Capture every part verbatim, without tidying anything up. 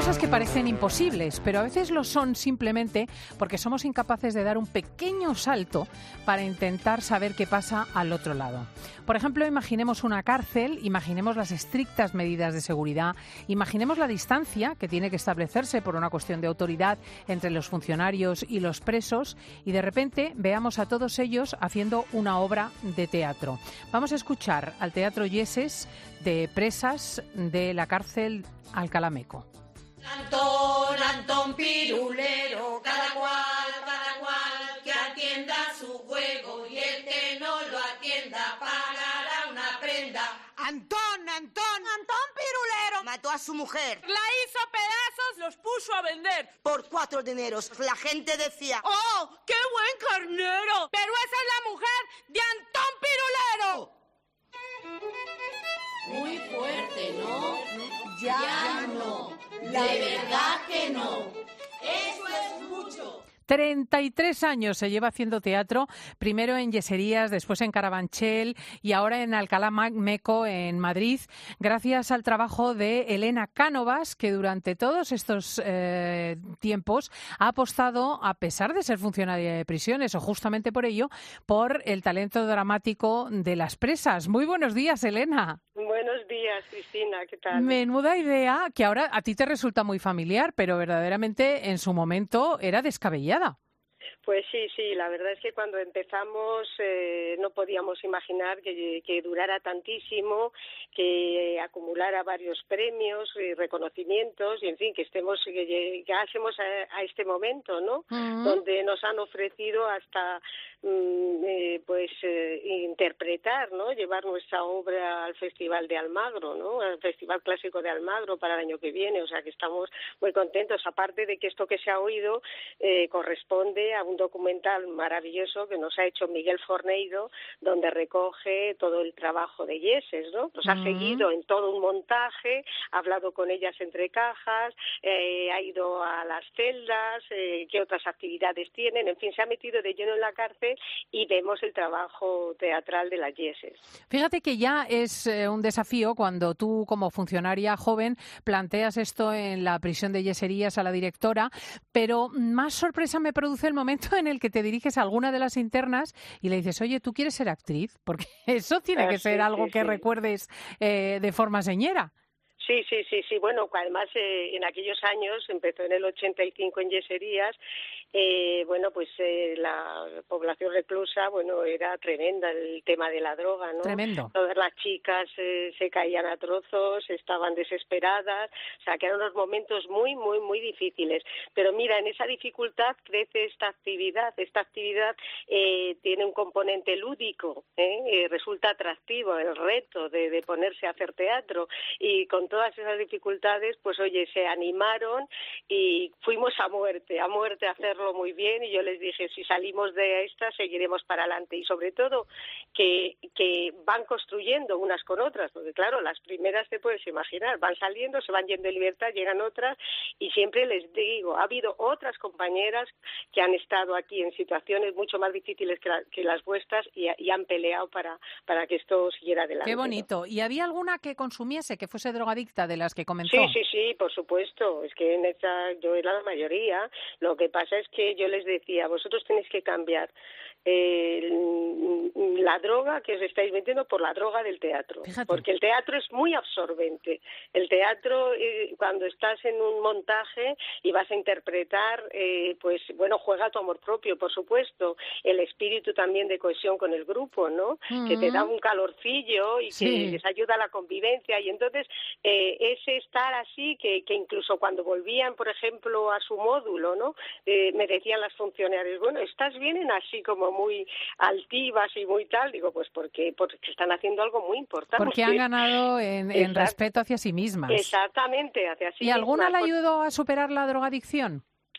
cosas que parecen imposibles, pero a veces lo son simplemente porque somos incapaces de dar un pequeño salto para intentar saber qué pasa al otro lado. Por ejemplo, imaginemos una cárcel, imaginemos las estrictas medidas de seguridad, imaginemos la distancia que tiene que establecerse por una cuestión de autoridad entre los funcionarios y los presos y de repente veamos a todos ellos haciendo una obra de teatro. Vamos a escuchar al Teatro Yeses de presas de la cárcel Alcalá Meco. Antón, Antón Pirulero, cada cual, cada cual que atienda su juego y el que no lo atienda pagará una prenda. Antón, Antón, Antón Pirulero mató a su mujer. La hizo pedazos, los puso a vender. Por cuatro dineros. La gente decía, ¡oh, qué buen carnero! Pero esa es la mujer de Antón Pirulero. Muy fuerte, ¿no? Ya, ya no. De verdad que no. Eso es mucho. treinta y tres años se lleva haciendo teatro, primero en Yeserías, después en Carabanchel y ahora en Alcalá Meco, en Madrid, gracias al trabajo de Elena Cánovas, que durante todos estos eh, tiempos ha apostado, a pesar de ser funcionaria de prisiones, o justamente por ello, por el talento dramático de las presas. Muy buenos días, Elena. Buenos días, Cristina, ¿qué tal? Menuda idea, que ahora a ti te resulta muy familiar, pero verdaderamente en su momento era descabellada. Pues sí, sí, la verdad es que cuando empezamos eh, no podíamos imaginar que, que durara tantísimo, que acumulara varios premios y reconocimientos y, en fin, que estemos que llegásemos a, a este momento, ¿no? Uh-huh. Donde nos han ofrecido hasta mm, eh, pues eh, interpretar, ¿no? Llevar nuestra obra al Festival de Almagro, ¿no? Al Festival Clásico de Almagro para el año que viene, o sea que estamos muy contentos, aparte de que esto que se ha oído eh, corresponde a un documental maravilloso que nos ha hecho Miguel Forneido, donde recoge todo el trabajo de Yeses, ¿no? Nos uh-huh. ha seguido en todo un montaje, ha hablado con ellas entre cajas, eh, ha ido a las celdas, eh, qué otras actividades tienen, en fin, se ha metido de lleno en la cárcel y vemos el trabajo teatral de las Yeses. Fíjate que ya es eh, un desafío cuando tú, como funcionaria joven, planteas esto en la prisión de Yeserías a la directora, pero más sorpresa me produce el momento en el que te diriges a alguna de las internas y le dices, oye, ¿tú quieres ser actriz? Porque eso tiene que ser sí, algo sí, que sí. recuerdes eh, de forma señera. Sí, sí, sí, sí. Bueno, además eh, en aquellos años, empezó en el ochenta y cinco en Yeserías, eh, bueno, pues eh, la población reclusa, bueno, era tremenda el tema de la droga, ¿no? Tremendo. Todas las chicas eh, se caían a trozos, estaban desesperadas, o sea, que eran unos momentos muy, muy, muy difíciles. Pero mira, en esa dificultad crece esta actividad. Esta actividad eh, tiene un componente lúdico, ¿eh? Eh, resulta atractivo el reto de, de ponerse a hacer teatro y con todas esas dificultades, pues oye, se animaron y fuimos a muerte, a muerte a hacerlo muy bien y yo les dije, si salimos de esta seguiremos para adelante y sobre todo que, que van construyendo unas con otras, porque claro, las primeras te puedes imaginar, van saliendo, se van yendo de libertad, llegan otras y siempre les digo, ha habido otras compañeras que han estado aquí en situaciones mucho más difíciles que, la, que las vuestras y, y han peleado para, para que esto siguiera adelante. Qué bonito. ¿No? ¿Y había alguna que consumiese, que fuese drogadicta de las que comenzó? Sí, sí, sí, por supuesto. Es que en esta yo era la mayoría. Lo que pasa es que yo les decía, vosotros tenéis que cambiar eh, la droga que os estáis metiendo por la droga del teatro. Fíjate. Porque el teatro es muy absorbente. El teatro, eh, cuando estás en un montaje y vas a interpretar, eh, pues bueno, juega tu amor propio, por supuesto. El espíritu también de cohesión con el grupo, ¿no? Uh-huh. Que te da un calorcillo y sí. que les ayuda a la convivencia y entonces Eh, ese estar así que, que incluso cuando volvían, por ejemplo, a su módulo, ¿no? Eh, me decían las funcionarias, bueno, ¿estás vienen así como muy altivas y muy tal? Digo, pues porque, porque están haciendo algo muy importante. Porque han ganado en, en respeto hacia sí mismas. Exactamente, hacia sí ¿Y alguna mismas. le ayudó a superar la drogadicción?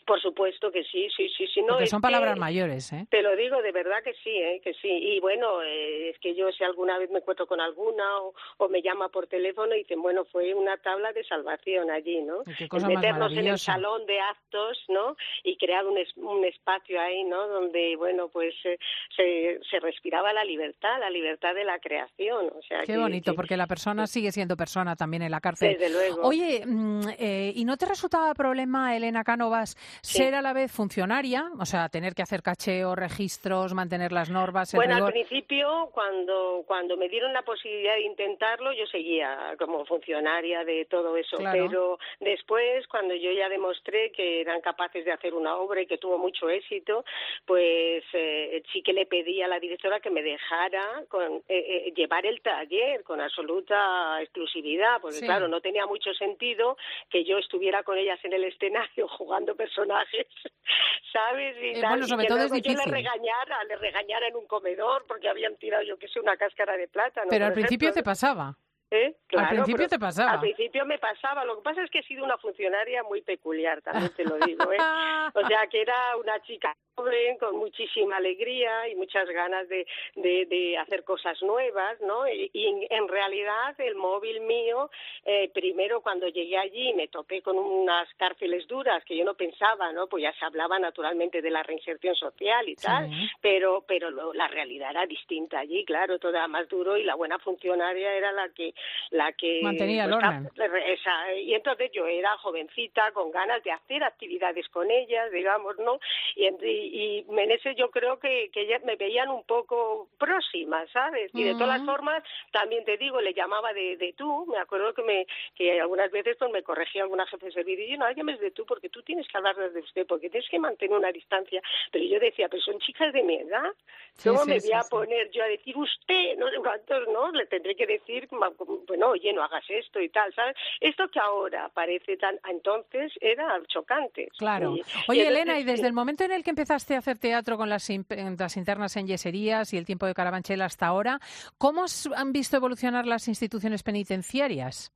Por supuesto que sí, sí, sí, sí. No, Porque es son que, palabras mayores, ¿eh? te lo digo, de verdad que sí, ¿eh? Que sí. Y bueno, eh, es que yo si alguna vez me encuentro con alguna o, o me llama por teléfono y dicen, bueno, fue una tabla de salvación allí, ¿no? Y qué El cosa más meternos en el maravillosa. salón de actos, ¿no? Y crear un, es, un espacio ahí, ¿no? Donde, bueno, pues eh, se, se respiraba la libertad, la libertad de la creación. O sea, Qué que, bonito, que, porque la persona sigue siendo persona también en la cárcel. desde luego. Oye, eh, ¿y no te resultaba problema, Elena Cánovas, Sí. ser a la vez funcionaria? O sea, tener que hacer cacheo, registros, mantener las normas, el Bueno, rigor. al principio, cuando cuando me dieron la posibilidad de intentarlo, yo seguía como funcionaria de todo eso. Claro. Pero después, cuando yo ya demostré que eran capaces de hacer una obra y que tuvo mucho éxito, pues eh, sí que le pedí a la directora que me dejara con, eh, eh, llevar el taller con absoluta exclusividad, porque Sí. claro, no tenía mucho sentido que yo estuviera con ellas en el escenario jugando personajes, ¿sabes? Y Eh, tal, bueno, y sobre que todo es luego yo le difícil. regañara, le regañara en un comedor porque habían tirado, yo que sé, una cáscara de plátano. Pero por al principio ejemplo. te pasaba. ¿Eh? Claro, al principio pero te pasaba. Al principio me pasaba. Lo que pasa es que he sido una funcionaria muy peculiar, también te lo digo, ¿eh? O sea, que era una chica joven, con muchísima alegría y muchas ganas de, de, de hacer cosas nuevas, ¿no? Y, y en, en realidad el móvil mío, eh, primero cuando llegué allí me topé con unas cárceles duras que yo no pensaba, ¿no? Pues ya se hablaba naturalmente de la reinserción social y tal, Sí. pero pero lo, la realidad era distinta allí, claro, todo era más duro y la buena funcionaria era la que la que Mantenía el pues, orden. esa, y entonces yo era jovencita con ganas de hacer actividades con ellas, digamos, ¿no? Y, y, y en ese yo creo que, que ellas me veían un poco próximas, ¿sabes? Y de todas las formas, también te digo, le llamaba de, de tú, me acuerdo que me que algunas veces pues me corregía alguna jefe de servicio y yo, no, llames de tú porque tú tienes que hablar de usted, porque tienes que mantener una distancia. Pero yo decía, pero son chicas de mi edad, ¿cómo Sí, sí, me voy sí, a sí. poner yo a decir usted? No sé cuántos, ¿no? Le tendré que decir, bueno, oye, no hagas esto y tal, ¿sabes? Esto que ahora parece tan, entonces era chocante. Claro. Y, Oye, y entonces, Elena, y desde sí. el momento en el que empezaste a hacer teatro con las, las internas en Yeserías y el tiempo de Carabanchel hasta ahora, ¿cómo han visto evolucionar las instituciones penitenciarias?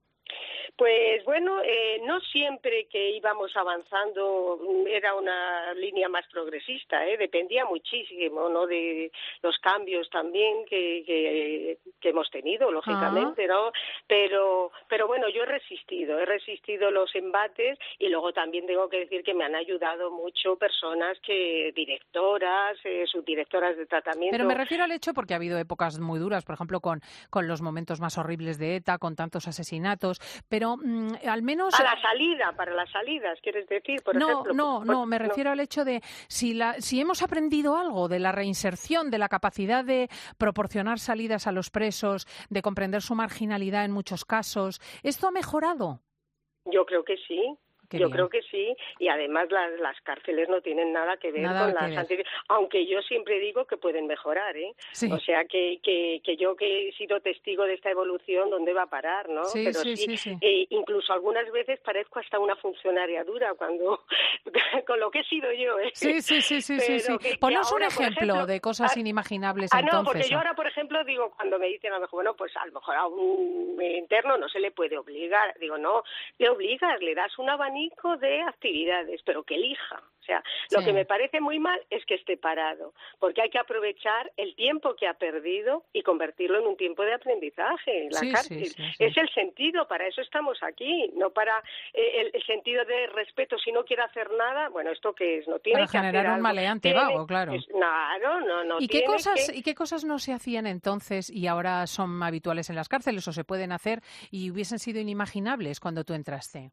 Pues bueno, eh, no siempre que íbamos avanzando era una línea más progresista, ¿eh? Dependía muchísimo, ¿no? De los cambios también que, que, que hemos tenido, lógicamente, ¿no? Pero, pero bueno, yo he resistido, he resistido los embates y luego también tengo que decir que me han ayudado mucho personas que, directoras, eh, subdirectoras de tratamiento. Pero me refiero al hecho porque ha habido épocas muy duras, por ejemplo, con, con los momentos más horribles de ETA, con tantos asesinatos, pero Mm, al menos... A la salida, para las salidas, ¿quieres decir? Por no, ejemplo, no, por, no, me refiero no. al hecho de si, la, si hemos aprendido algo de la reinserción, de la capacidad de proporcionar salidas a los presos, de comprender su marginalidad en muchos casos. ¿Esto ha mejorado? Yo creo que sí. Qué yo bien. creo que sí, y además las, las cárceles no tienen nada que ver nada con que las ver. anteriores, aunque yo siempre digo que pueden mejorar, ¿eh? Sí. O sea, que, que, que yo que he sido testigo de esta evolución, ¿dónde va a parar, no? Sí, Pero sí, sí, sí, sí. Eh, incluso algunas veces parezco hasta una funcionaria dura, cuando con lo que he sido yo, ¿eh? Sí, sí, sí, sí, sí, sí. Que, Ponos que ahora, un ejemplo, ejemplo, de cosas ah, inimaginables ah, entonces. no, porque ¿o? yo ahora, por ejemplo, digo, cuando me dicen a lo mejor, bueno, pues a lo mejor a un interno no se le puede obligar. Digo, no, le obligas, le das un abanico de actividades, pero que elija. O sea, lo Sí. que me parece muy mal es que esté parado, porque hay que aprovechar el tiempo que ha perdido y convertirlo en un tiempo de aprendizaje. La Sí, cárcel sí, sí, sí. es el sentido, para eso estamos aquí, no para eh, el, el sentido de respeto. Si no quiere hacer nada, bueno, ¿esto qué es? No tiene Para que generar hacer un algo. maleante Tiene- vago, claro. es- claro, no, no ¿Y qué tiene cosas que... y qué cosas no se hacían entonces y ahora son habituales en las cárceles o se pueden hacer y hubiesen sido inimaginables cuando tú entraste?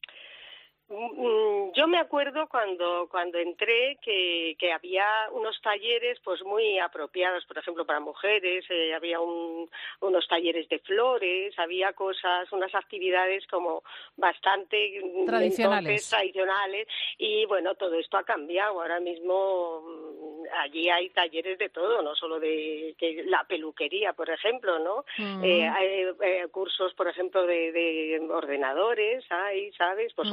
Yo me acuerdo cuando cuando entré que, que había unos talleres pues muy apropiados, por ejemplo, para mujeres, eh, había un, unos talleres de flores, había cosas, unas actividades como bastante Tradicionales. entonces tradicionales y bueno, todo esto ha cambiado. Ahora mismo allí hay talleres de todo, no solo de que la peluquería, por ejemplo, ¿no? Mm. Eh, hay eh, cursos, por ejemplo, de, de ordenadores, hay, ¿sabes? Por supuesto Mm.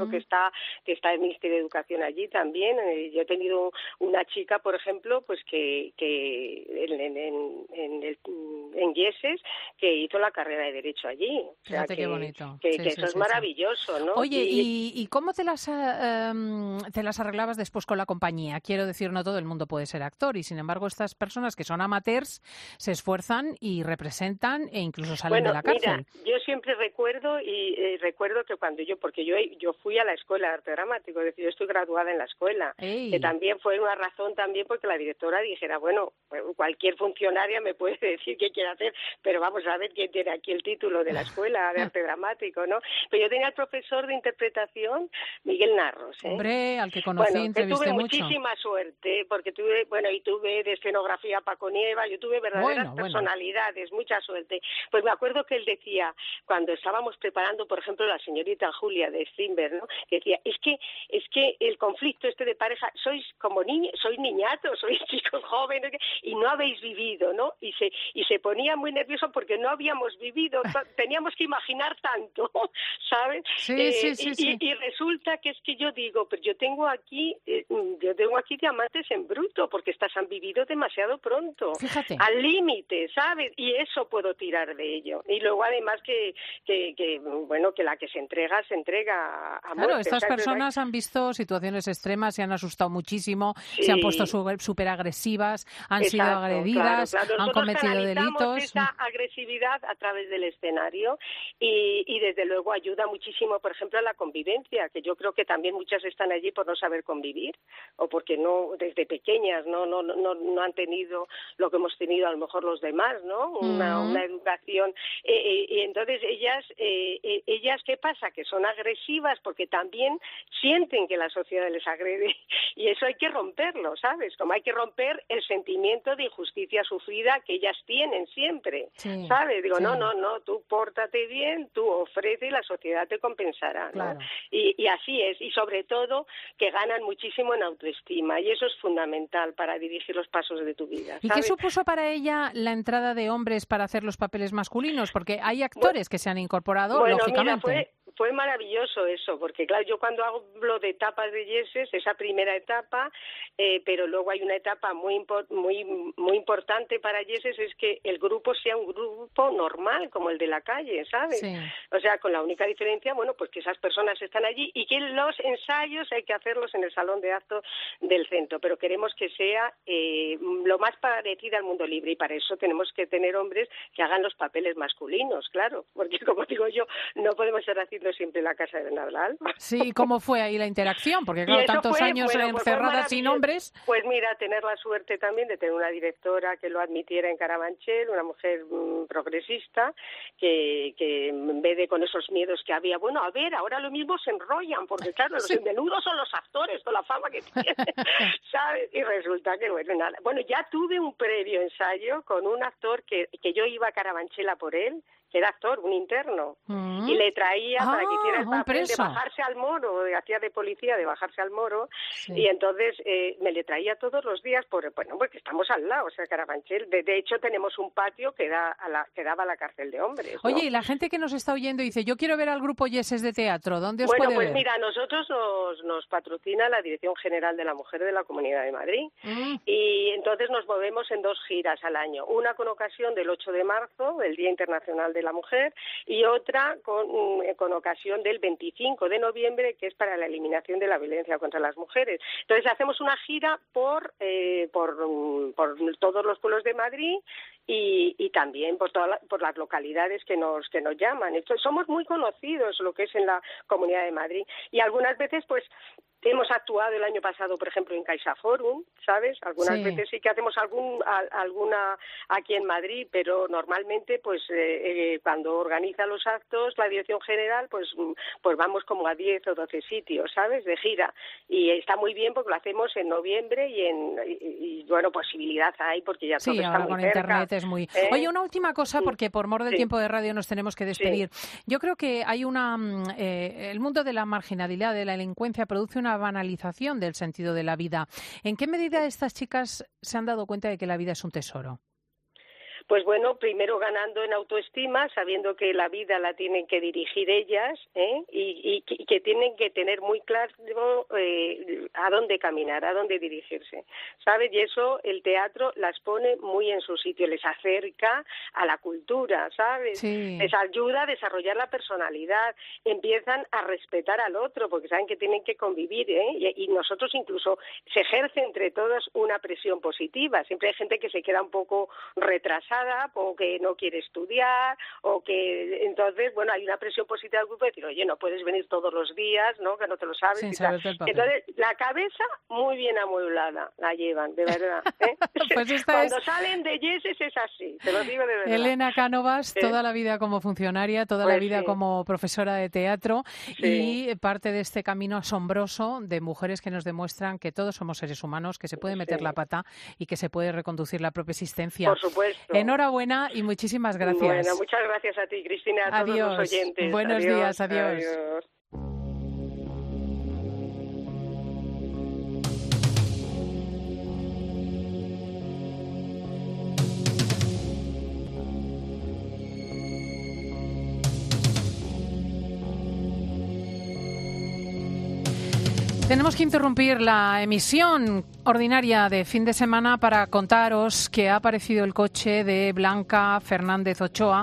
que está que está el Ministerio de Educación allí también. Eh, yo he tenido una chica, por ejemplo, pues que, que en, en, en, en, el, en Yeses, que hizo la carrera de Derecho allí. O sea, Fíjate que, qué bonito. Que, Sí, que sí, eso es sí, maravilloso, sí. ¿no? Oye, ¿y, y cómo te las, uh, um, te las arreglabas después con la compañía? Quiero decir, no todo el mundo puede ser actor y, sin embargo, estas personas que son amateurs se esfuerzan y representan e incluso salen bueno, de la cárcel. Mira, yo siempre recuerdo y eh, recuerdo que cuando yo, porque yo yo fui a la escuela de arte dramático, es decir, yo estoy graduada en la escuela, ¡Ey! que también fue una razón también porque la directora dijera, bueno, cualquier funcionaria me puede decir qué quiere hacer, pero vamos a ver quién tiene aquí el título de la escuela de arte dramático, ¿no? Pero yo tenía el profesor de interpretación, Miguel Narros, ¿eh? Hombre, al que conocí, bueno, entrevisté tuve mucho. muchísima suerte, porque tuve, bueno, y tuve de escenografía Paco Nieva, yo tuve verdaderas Bueno, bueno. personalidades, mucha suerte. Pues me acuerdo que él decía, cuando estábamos preparando, por ejemplo, la señorita Julia de Strindberg, ¿no? Que decía, es que, es que el conflicto este de pareja, sois como niños, sois niñatos, sois chicos jóvenes, y no habéis vivido, ¿no? Y se, y se ponía muy nervioso porque no habíamos vivido, teníamos que imaginar tanto, ¿sabes? Sí, eh, sí, sí, y, sí. Y, y resulta que es que yo digo, pero yo tengo aquí, eh, yo tengo aquí diamantes en bruto, porque estas han vivido demasiado pronto, Fíjate. al límite, ¿sabes? Y eso puedo tirar de ello. Y luego además que, que, que bueno, que la que se entrega, se entrega a muerte. Claro, estas o sea, personas han visto situaciones extremas, se han asustado muchísimo, sí. se han puesto súper agresivas, han Exacto, sido agredidas, claro, claro. han cometido delitos. Esa agresividad a través del escenario y, y desde luego ayuda muchísimo, por ejemplo, a la convivencia, que yo creo que también muchas están allí por no saber convivir o porque no desde pequeñas no no no no han tenido lo que hemos tenido a lo mejor los demás, ¿no? Una, Mm. una educación eh, eh, y entonces ellas eh, eh, ellas ¿qué pasa? Que son agresivas porque también sienten que la sociedad les agrede y eso hay que romperlo, ¿sabes? Como hay que romper el sentimiento de injusticia sufrida que ellas tienen siempre, Sí, ¿sabes? Digo, sí. no, no, no, tú pórtate bien, tú ofrece y la sociedad te compensará, ¿no? Claro. Y, y así es, y sobre todo que ganan muchísimo en autoestima y eso es fundamental para dirigir los pasos de tu vida, ¿sabes? ¿Y qué supuso para ella la entrada de hombres para hacer los papeles masculinos? Porque hay actores que se han incorporado, bueno, lógicamente. Mira, fue, fue maravilloso eso, porque claro, yo cuando hablo de etapas de Yeses, esa primera etapa, eh, pero luego hay una etapa muy impo- muy muy importante para Yeses, es que el grupo sea un grupo normal, como el de la calle, ¿sabes? Sí. O sea, con la única diferencia, bueno, pues que esas personas están allí y que los ensayos hay que hacerlos en el salón de actos del centro, pero queremos que sea eh, lo más parecido al mundo libre y para eso tenemos que tener hombres que hagan los papeles masculinos, claro, porque como digo yo, no podemos estar haciendo siempre la casa de Nadal. Sí, ¿cómo fue ahí la interacción? Porque Y claro, eso tantos fue, años bueno, pues fue encerradas sin maravilloso. hombres. Pues mira, tener la suerte también de tener una directora que lo admitiera en Carabanchel, una mujer mmm, progresista, que, que en vez de con esos miedos que había, bueno, a ver, ahora lo mismo se enrollan, porque claro, los Sí. menudos son los actores, con la fama que tienen, ¿sabes? Y resulta que, bueno, nada. Bueno, ya tuve un previo ensayo con un actor que, que yo iba a Carabanchel a por él, que era actor, un interno, Mm. y le traía Ah, para que hiciera el un papel de preso. bajarse al moro, de- hacía de policía de bajarse al moro, Sí. y entonces eh, me le traía todos los días, por, bueno, porque estamos al lado, o sea, Carabanchel, de, de hecho tenemos un patio que, da a la, que daba a la cárcel de hombres, ¿no? Oye, y la gente que nos está oyendo dice, yo quiero ver al grupo Yeses de teatro, ¿dónde os Bueno, puede pues ver? mira, nosotros nos, nos patrocina la Dirección General de la Mujer de la Comunidad de Madrid Mm. y entonces nos movemos en dos giras al año, una con ocasión del ocho de marzo, el Día Internacional de la Mujer, y otra con, mm, con ocasión del veinticinco de noviembre, que es para la eliminación de la violencia contra las mujeres. Entonces hacemos una gira por, eh, por, mm, por todos los pueblos de Madrid y, y también por, toda la, por las localidades que nos, que nos llaman. Entonces, somos muy conocidos lo que es en la Comunidad de Madrid y algunas veces pues hemos actuado el año pasado, por ejemplo, en CaixaForum, ¿sabes? Algunas Sí. veces sí que hacemos algún a, alguna aquí en Madrid, pero normalmente pues eh, eh, cuando organiza los actos la Dirección General pues pues vamos como a diez o doce sitios, ¿sabes? De gira y está muy bien porque lo hacemos en noviembre y en y, y, bueno, posibilidad hay porque ya todo Sí, está ahora muy con cerca. internet es muy... ¿Eh? Oye, una última cosa, Sí. porque por mor del Sí. tiempo de radio nos tenemos que despedir. Yo creo que hay una... mm, eh, el mundo de la marginalidad, de la delincuencia, produce una banalización del sentido de la vida. ¿En qué medida estas chicas se han dado cuenta de que la vida es un tesoro? Pues bueno, primero ganando en autoestima, sabiendo que la vida la tienen que dirigir ellas, ¿eh? y, y, y que tienen que tener muy claro eh, a dónde caminar, a dónde dirigirse, ¿sabes? Y eso el teatro las pone muy en su sitio, les acerca a la cultura, ¿sabes? Sí. Les ayuda a desarrollar la personalidad, empiezan a respetar al otro, porque saben que tienen que convivir, ¿eh? y, y nosotros incluso se ejerce entre todos una presión positiva. Siempre hay gente que se queda un poco retrasada o que no quiere estudiar, o que entonces, bueno, hay una presión positiva del grupo de decir, oye, no puedes venir todos los días, ¿no? Que no te lo sabes. Sin y tal. Entonces, la cabeza muy bien amueblada la llevan, de verdad. ¿eh? Pues esta Cuando es... salen de Yeses es así, te lo digo de verdad. Elena Cánovas, ¿Eh? toda la vida como funcionaria, toda Pues la vida sí. como profesora de teatro, Sí. y parte de este camino asombroso de mujeres que nos demuestran que todos somos seres humanos, que se puede meter Sí. la pata y que se puede reconducir la propia existencia. Por supuesto. Enhorabuena y muchísimas gracias. Bueno, muchas gracias a ti, Cristina, a Adiós. todos los oyentes. Buenos Adiós, días, adiós. adiós. Tenemos que interrumpir la emisión ordinaria de fin de semana para contaros que ha aparecido el coche de Blanca Fernández Ochoa,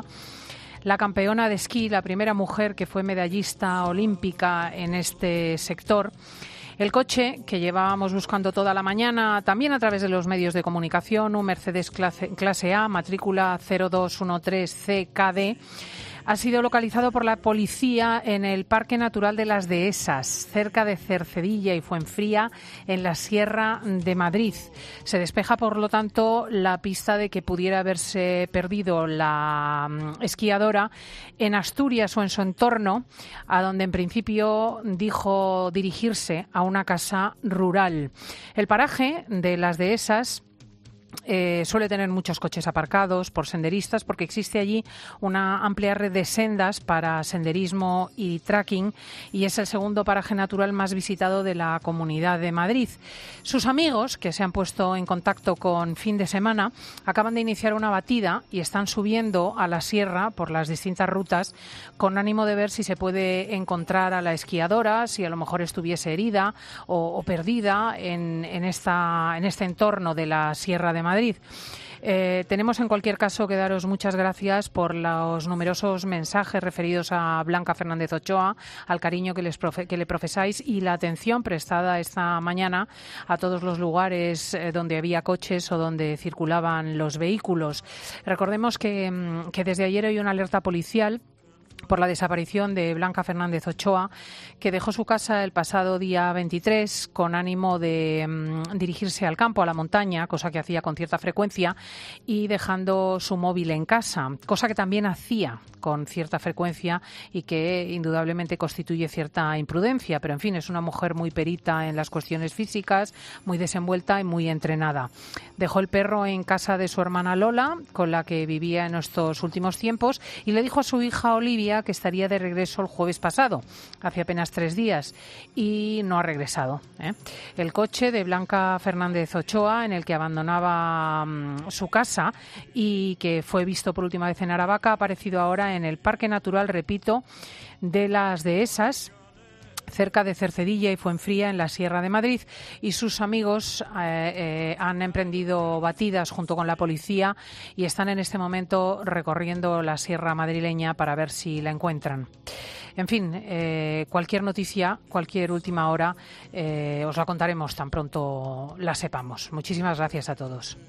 la campeona de esquí, la primera mujer que fue medallista olímpica en este sector. El coche, que llevábamos buscando toda la mañana, también a través de los medios de comunicación, un Mercedes clase, clase A, matrícula cero dos uno tres C K D, ha sido localizado por la policía en el Parque Natural de las Dehesas, cerca de Cercedilla y Fuenfría, en la Sierra de Madrid. Se despeja, por lo tanto, la pista de que pudiera haberse perdido la um, esquiadora en Asturias o en su entorno, a donde en principio dijo dirigirse, a una casa rural. El paraje de las Dehesas Eh, suele tener muchos coches aparcados por senderistas, porque existe allí una amplia red de sendas para senderismo y trekking, y es el segundo paraje natural más visitado de la Comunidad de Madrid. Sus amigos, que se han puesto en contacto con Fin de Semana, acaban de iniciar una batida y están subiendo a la sierra por las distintas rutas con ánimo de ver si se puede encontrar a la esquiadora, si a lo mejor estuviese herida o, o perdida en, en, esta, en este entorno de la Sierra de Madrid. Eh, tenemos en cualquier caso que daros muchas gracias por los numerosos mensajes referidos a Blanca Fernández Ochoa, al cariño que, les profe- que le profesáis y la atención prestada esta mañana a todos los lugares eh, donde había coches o donde circulaban los vehículos. Recordemos que, que desde ayer hay una alerta policial por la desaparición de Blanca Fernández Ochoa, que dejó su casa el pasado día veintitrés con ánimo de um, dirigirse al campo, a la montaña, cosa que hacía con cierta frecuencia, y dejando su móvil en casa, cosa que también hacía con cierta frecuencia y que indudablemente constituye cierta imprudencia, pero en fin, es una mujer muy perita en las cuestiones físicas, muy desenvuelta y muy entrenada. Dejó el perro en casa de su hermana Lola, con la que vivía en estos últimos tiempos, y le dijo a su hija Olivia que estaría de regreso el jueves pasado, hace apenas tres días, y no ha regresado, ¿eh? El coche de Blanca Fernández Ochoa, en el que abandonaba um, su casa y que fue visto por última vez en Aravaca, ha aparecido ahora en el Parque Natural, repito, de las Dehesas, cerca de Cercedilla y Fuenfría, en la Sierra de Madrid, y sus amigos eh, eh, han emprendido batidas junto con la policía y están en este momento recorriendo la sierra madrileña para ver si la encuentran. En fin, eh, cualquier noticia, cualquier última hora, eh, os la contaremos tan pronto la sepamos. Muchísimas gracias a todos.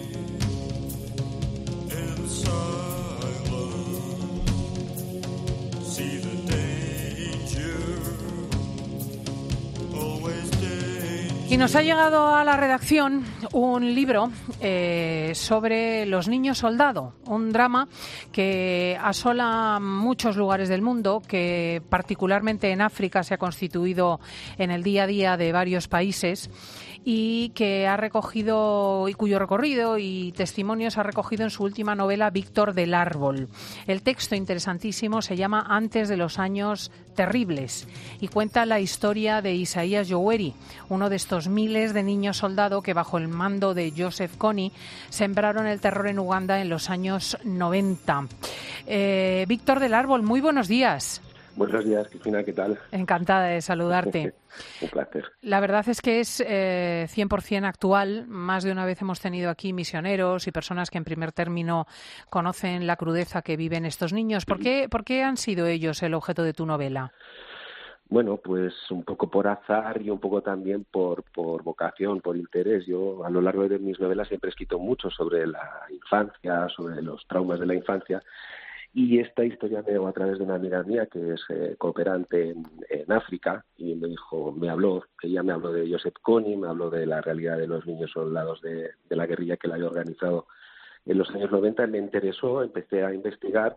Y nos ha llegado a la redacción un libro eh, sobre los niños soldado, un drama que asola muchos lugares del mundo, que particularmente en África se ha constituido en el día a día de varios países y que ha recogido, y cuyo recorrido y testimonios ha recogido en su última novela Víctor del Árbol. El texto, interesantísimo, se llama Antes de los años terribles y cuenta la historia de Isaías Yoweri, uno de estos miles de niños soldado que bajo el mando de Joseph Kony sembraron el terror en Uganda en los años noventa. Eh, Víctor del Árbol, muy buenos días. Buenos días, Cristina, ¿qué tal? Encantada de saludarte. Un placer. La verdad es que es eh, cien por ciento actual. Más de una vez hemos tenido aquí misioneros y personas que en primer término conocen la crudeza que viven estos niños. ¿Por qué, por qué han sido ellos el objeto de tu novela? Bueno, pues un poco por azar y un poco también por, por vocación, por interés. Yo a lo largo de mis novelas siempre he escrito mucho sobre la infancia, sobre los traumas de la infancia. Y esta historia me llegó a través de una amiga mía que es eh, cooperante en, en África y me dijo, me habló, ella me habló de Joseph Kony, me habló de la realidad de los niños soldados de, de la guerrilla que la había organizado en los años noventa. Me interesó, empecé a investigar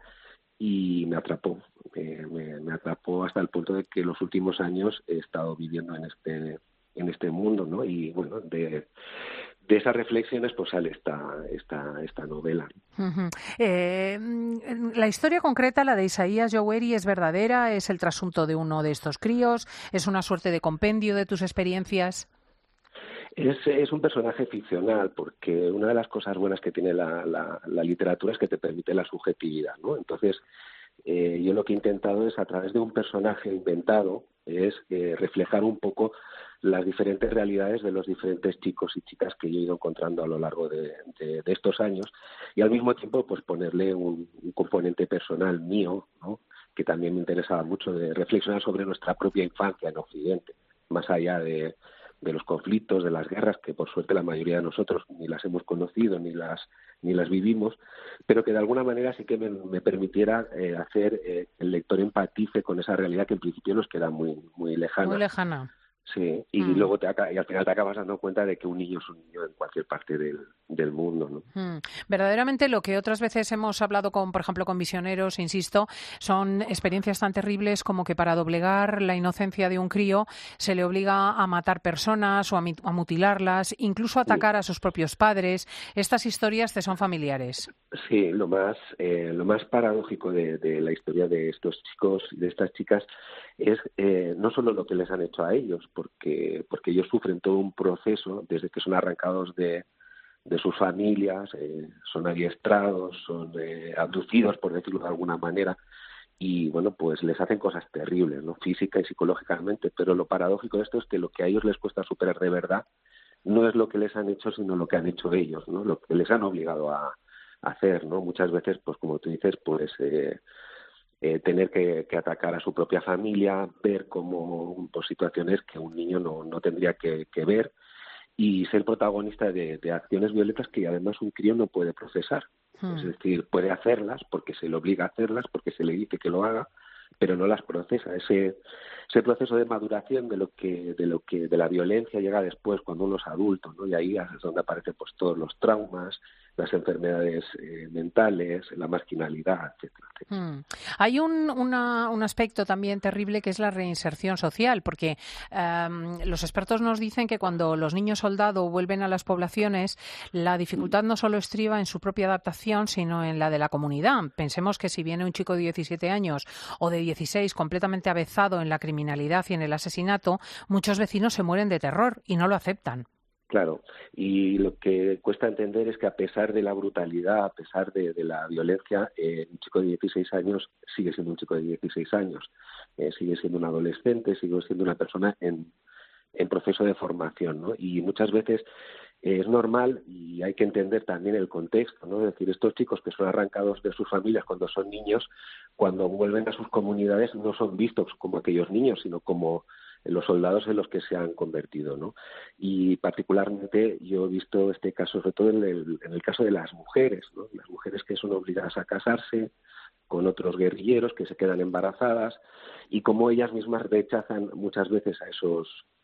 y me atrapó, me, me, me atrapó hasta el punto de que los últimos años he estado viviendo en este en este mundo, ¿no? Y bueno, de de esas reflexiones pues sale esta esta esta novela. Uh-huh. Eh, la historia concreta, la de Isaías Yoweri, es verdadera, es el trasunto de uno de estos críos, es una suerte de compendio de tus experiencias. Es, es un personaje ficcional porque una de las cosas buenas que tiene la, la, la literatura es que te permite la subjetividad, ¿no? Entonces, eh, yo lo que he intentado es, a través de un personaje inventado, es eh, reflejar un poco las diferentes realidades de los diferentes chicos y chicas que yo he ido encontrando a lo largo de, de, de estos años y al mismo tiempo pues ponerle un, un componente personal mío, ¿no? Que también me interesaba mucho, de reflexionar sobre nuestra propia infancia en Occidente, más allá de de los conflictos, de las guerras, que por suerte la mayoría de nosotros ni las hemos conocido ni las ni las vivimos, pero que de alguna manera sí que me, me permitiera eh, hacer eh, que el lector empatice con esa realidad que en principio nos queda muy muy lejana. Muy lejana. Sí, y mm. luego te y al final te acabas dando cuenta de que un niño es un niño en cualquier parte del, del mundo, ¿no? Mm. Verdaderamente lo que otras veces hemos hablado con, por ejemplo, con misioneros, insisto, son experiencias tan terribles como que para doblegar la inocencia de un crío se le obliga a matar personas o a, a mutilarlas, incluso a atacar a sus propios padres. Estas historias te son familiares. Sí, lo más eh, lo más paradójico de, de la historia de estos chicos y de estas chicas es eh, no solo lo que les han hecho a ellos, porque porque ellos sufren todo un proceso desde que son arrancados de, de sus familias, eh, son adiestrados, son eh, abducidos, por decirlo de alguna manera, y bueno, pues les hacen cosas terribles, ¿no? Física y psicológicamente, pero lo paradójico de esto es que lo que a ellos les cuesta superar de verdad no es lo que les han hecho, sino lo que han hecho ellos, ¿no? Lo que les han obligado a hacer, ¿no? Muchas veces, pues como tú dices, pues eh, eh, tener que, que atacar a su propia familia, ver como pues, situaciones que un niño no, no tendría que, que ver y ser protagonista de, de acciones violentas que además un crío no puede procesar. Hmm. Es decir, puede hacerlas porque se le obliga a hacerlas, porque se le dice que lo haga, pero no las procesa. Ese ese proceso de maduración de lo que de lo que de la violencia llega después cuando uno es adulto, ¿no? Y ahí es donde aparecen pues todos los traumas, las enfermedades eh, mentales, la marginalidad, etcétera, etcétera. Hmm. Hay un, una, un aspecto también terrible que es la reinserción social, porque um, los expertos nos dicen que cuando los niños soldado vuelven a las poblaciones, la dificultad no solo estriba en su propia adaptación, sino en la de la comunidad. Pensemos que si viene un chico de diecisiete años o de dieciséis completamente avezado en la criminalidad y en el asesinato, muchos vecinos se mueren de terror y no lo aceptan. Claro, y lo que cuesta entender es que a pesar de la brutalidad, a pesar de, de la violencia, eh, un chico de dieciséis años sigue siendo un chico de dieciséis años, eh, sigue siendo un adolescente, sigue siendo una persona en, en proceso de formación, ¿no? Y muchas veces eh, es normal y hay que entender también el contexto, ¿no? Es decir, estos chicos que son arrancados de sus familias cuando son niños, cuando vuelven a sus comunidades no son vistos como aquellos niños, sino como los soldados en los que se han convertido, ¿no? Y particularmente yo he visto este caso, sobre todo en el, en el caso de las mujeres, ¿no? Las mujeres que son obligadas a casarse con otros guerrilleros, que se quedan embarazadas, y cómo ellas mismas rechazan muchas veces a esos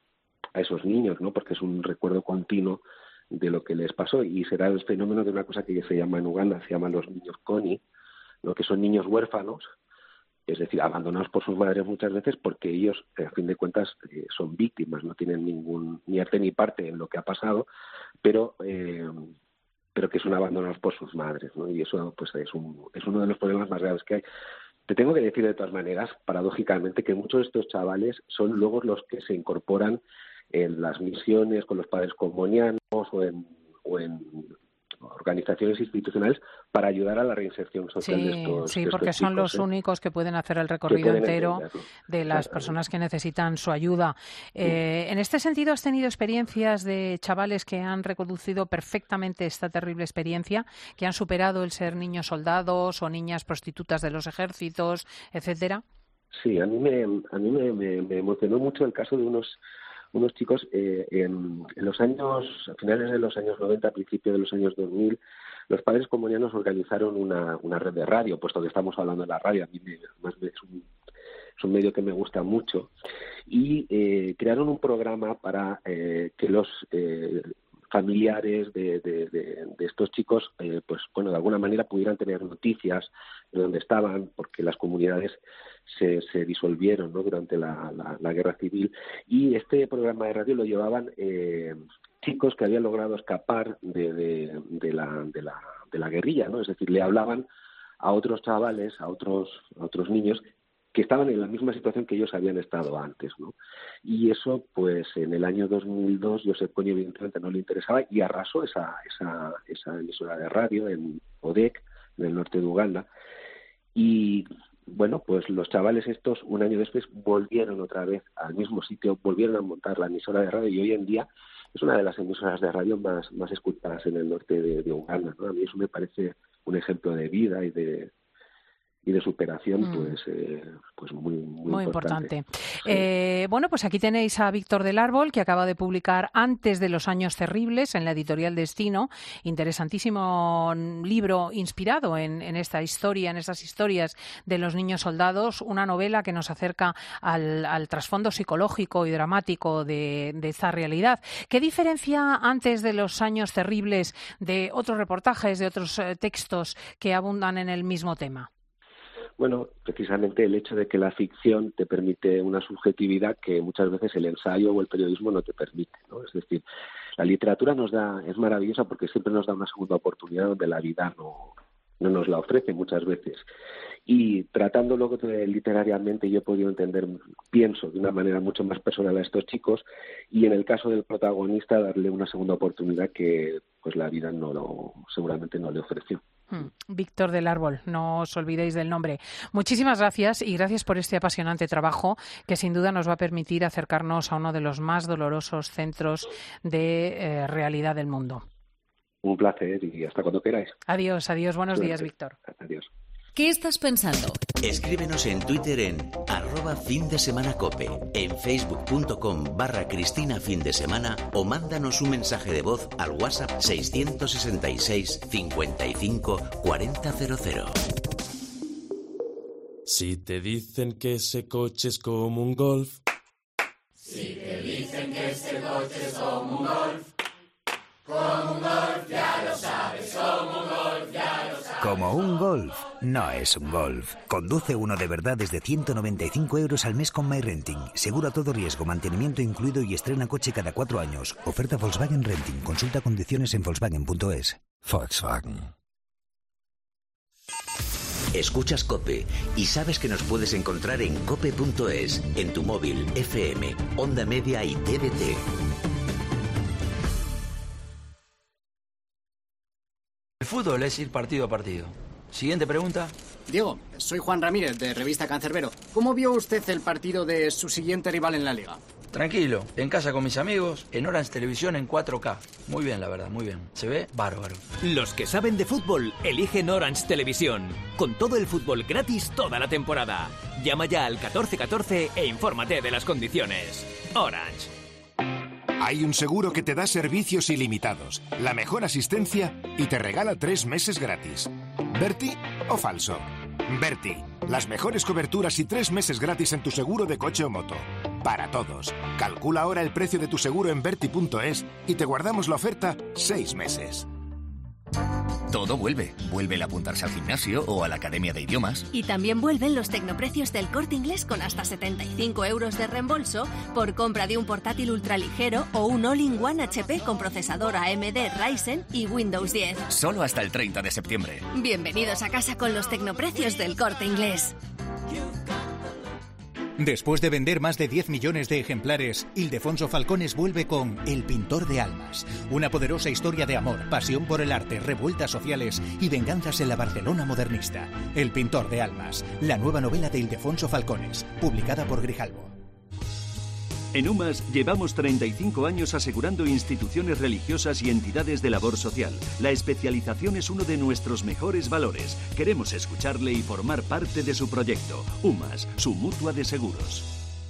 a esos niños, ¿no? Porque es un recuerdo continuo de lo que les pasó, y será el fenómeno de una cosa que se llama en Uganda, se llaman los niños Kony, ¿no? Que son niños huérfanos es decir, abandonados por sus madres muchas veces porque ellos, a fin de cuentas, eh, son víctimas, no tienen ningún ni arte ni parte en lo que ha pasado, pero eh, pero que son abandonados por sus madres, ¿no? Y eso pues es, un, es uno de los problemas más graves que hay. Te tengo que decir de todas maneras, paradójicamente, que muchos de estos chavales son luego los que se incorporan en las misiones con los padres comunianos o en, o en organizaciones institucionales para ayudar a la reinserción social sí, de estos Sí, de porque estos son chicos, los ¿eh? únicos que pueden hacer el recorrido entero de las claro. personas que necesitan su ayuda. Eh, sí. En este sentido, ¿has tenido experiencias de chavales que han reconducido perfectamente esta terrible experiencia, que han superado el ser niños soldados o niñas prostitutas de los ejércitos, etcétera? Sí, a mí me, a mí me, me, me emocionó mucho el caso de unos unos chicos eh, en, en los años, a finales de los años noventa, a principios de los años dos mil, los padres comunianos organizaron una, una red de radio, puesto que estamos hablando de la radio, a mí me, más es, un, es un medio que me gusta mucho, y eh, crearon un programa para eh, que los eh, familiares de, de, de, de estos chicos, eh, pues bueno, de alguna manera pudieran tener noticias de dónde estaban, porque las comunidades se, se disolvieron, ¿no?, durante la, la, la guerra civil, y este programa de radio lo llevaban eh, chicos que habían logrado escapar de, de, de, la, de, la, de la guerrilla, ¿no? Es decir, le hablaban a otros chavales, a otros, a otros niños que estaban en la misma situación que ellos habían estado antes, ¿no? Y eso, pues, en el año dos mil dos, Josep Kony evidentemente no le interesaba y arrasó esa, esa, esa emisora de radio en Odek, en el norte de Uganda. Y, bueno, pues los chavales estos, un año después, volvieron otra vez al mismo sitio, volvieron a montar la emisora de radio y hoy en día es una de las emisoras de radio más, más escuchadas en el norte de, de Uganda, ¿no? A mí eso me parece un ejemplo de vida y de y de superación, mm. pues eh, pues muy muy, muy importante. importante. Sí. Eh, bueno, pues aquí tenéis a Víctor del Árbol, que acaba de publicar Antes de los años terribles en la editorial Destino. Interesantísimo libro inspirado en, en esta historia, en estas historias de los niños soldados, una novela que nos acerca al, al trasfondo psicológico y dramático de, de esta realidad. ¿Qué diferencia Antes de los años terribles de otros reportajes, de otros eh, textos que abundan en el mismo tema? Bueno, precisamente el hecho de que la ficción te permite una subjetividad que muchas veces el ensayo o el periodismo no te permite, ¿no? Es decir, la literatura nos da, es maravillosa porque siempre nos da una segunda oportunidad donde la vida no, no nos la ofrece muchas veces. Y tratándolo literariamente yo he podido entender, pienso, de una manera mucho más personal a estos chicos y en el caso del protagonista darle una segunda oportunidad que pues la vida no lo, seguramente no le ofreció. Hmm. Víctor del Árbol, no os olvidéis del nombre. Muchísimas gracias y gracias por este apasionante trabajo que sin duda nos va a permitir acercarnos a uno de los más dolorosos centros de eh, realidad del mundo. Un placer y hasta cuando queráis. Adiós, adiós, buenos Suerte. días, Víctor. Adiós. ¿Qué estás pensando? Escríbenos en Twitter en arroba fin de semana cope, en facebook.com barra Cristina fin de semana o mándanos un mensaje de voz al WhatsApp seiscientos sesenta y seis cincuenta y cinco cuarenta cero cero. Si te dicen que ese coche es como un Golf. Si te dicen que ese coche es como un Golf. Como un Golf, ya lo sabes, como un Golf, ya lo sabes. Como un Golf, no es un Golf. Conduce uno de verdad desde ciento noventa y cinco euros al mes con MyRenting. Seguro a todo riesgo, mantenimiento incluido y estrena coche cada cuatro años. Oferta Volkswagen Renting. Consulta condiciones en volkswagen punto es. Volkswagen. Escuchas COPE y sabes que nos puedes encontrar en cope punto es, en tu móvil, F M, Onda Media y T D T. El fútbol es ir partido a partido. Siguiente pregunta. Diego, soy Juan Ramírez, de Revista Cancerbero. ¿Cómo vio usted el partido de su siguiente rival en la Liga? Tranquilo, en casa con mis amigos, en Orange Televisión en cuatro K. Muy bien, la verdad, muy bien. Se ve bárbaro. Los que saben de fútbol eligen Orange Televisión. Con todo el fútbol gratis toda la temporada. Llama ya al catorce catorce e infórmate de las condiciones. Orange. Hay un seguro que te da servicios ilimitados, la mejor asistencia y te regala tres meses gratis. ¿Berti o falso? Berti, las mejores coberturas y tres meses gratis en tu seguro de coche o moto. Para todos. Calcula ahora el precio de tu seguro en berti punto es y te guardamos la oferta seis meses. Todo vuelve. Vuelve el apuntarse al gimnasio o a la academia de idiomas. Y también vuelven los tecnoprecios del Corte Inglés con hasta setenta y cinco euros de reembolso por compra de un portátil ultraligero o un all-in-one H P con procesador A M D Ryzen y Windows diez. Solo hasta el treinta de septiembre. Bienvenidos a casa con los tecnoprecios del Corte Inglés. Después de vender más de diez millones de ejemplares, Ildefonso Falcones vuelve con El pintor de almas, una poderosa historia de amor, pasión por el arte, revueltas sociales y venganzas en la Barcelona modernista. El pintor de almas, la nueva novela de Ildefonso Falcones, publicada por Grijalbo. En UMAS llevamos treinta y cinco años asegurando instituciones religiosas y entidades de labor social. La especialización es uno de nuestros mejores valores. Queremos escucharle y formar parte de su proyecto. UMAS, su mutua de seguros.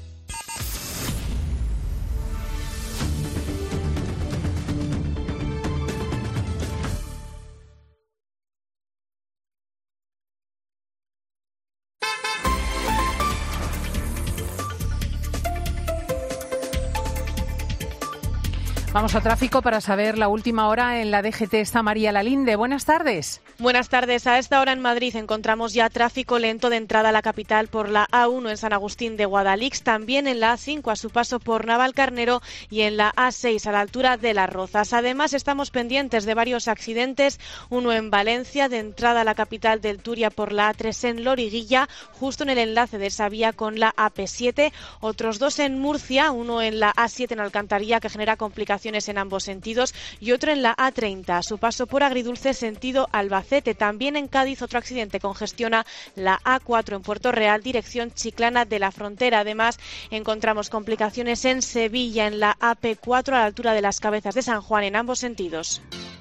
Vamos a tráfico para saber la última hora. En la D G T está María Lalinde. Buenas tardes. Buenas tardes. A esta hora en Madrid encontramos ya tráfico lento de entrada a la capital por la A uno en San Agustín de Guadalix, también en la A cinco a su paso por Navalcarnero y en la A seis a la altura de Las Rozas. Además, estamos pendientes de varios accidentes, uno en Valencia, de entrada a la capital del Turia por la A tres en Loriguilla, justo en el enlace de esa vía con la A P siete, otros dos en Murcia, uno en la A siete en Alcantarilla, que genera complicaciones en ambos sentidos, y otro en la A treinta a su paso por Agridulce sentido Albacete. También en Cádiz otro accidente congestiona la A cuatro en Puerto Real dirección Chiclana de la Frontera. Además encontramos complicaciones en Sevilla en la A P cuatro a la altura de las Cabezas de San Juan en ambos sentidos.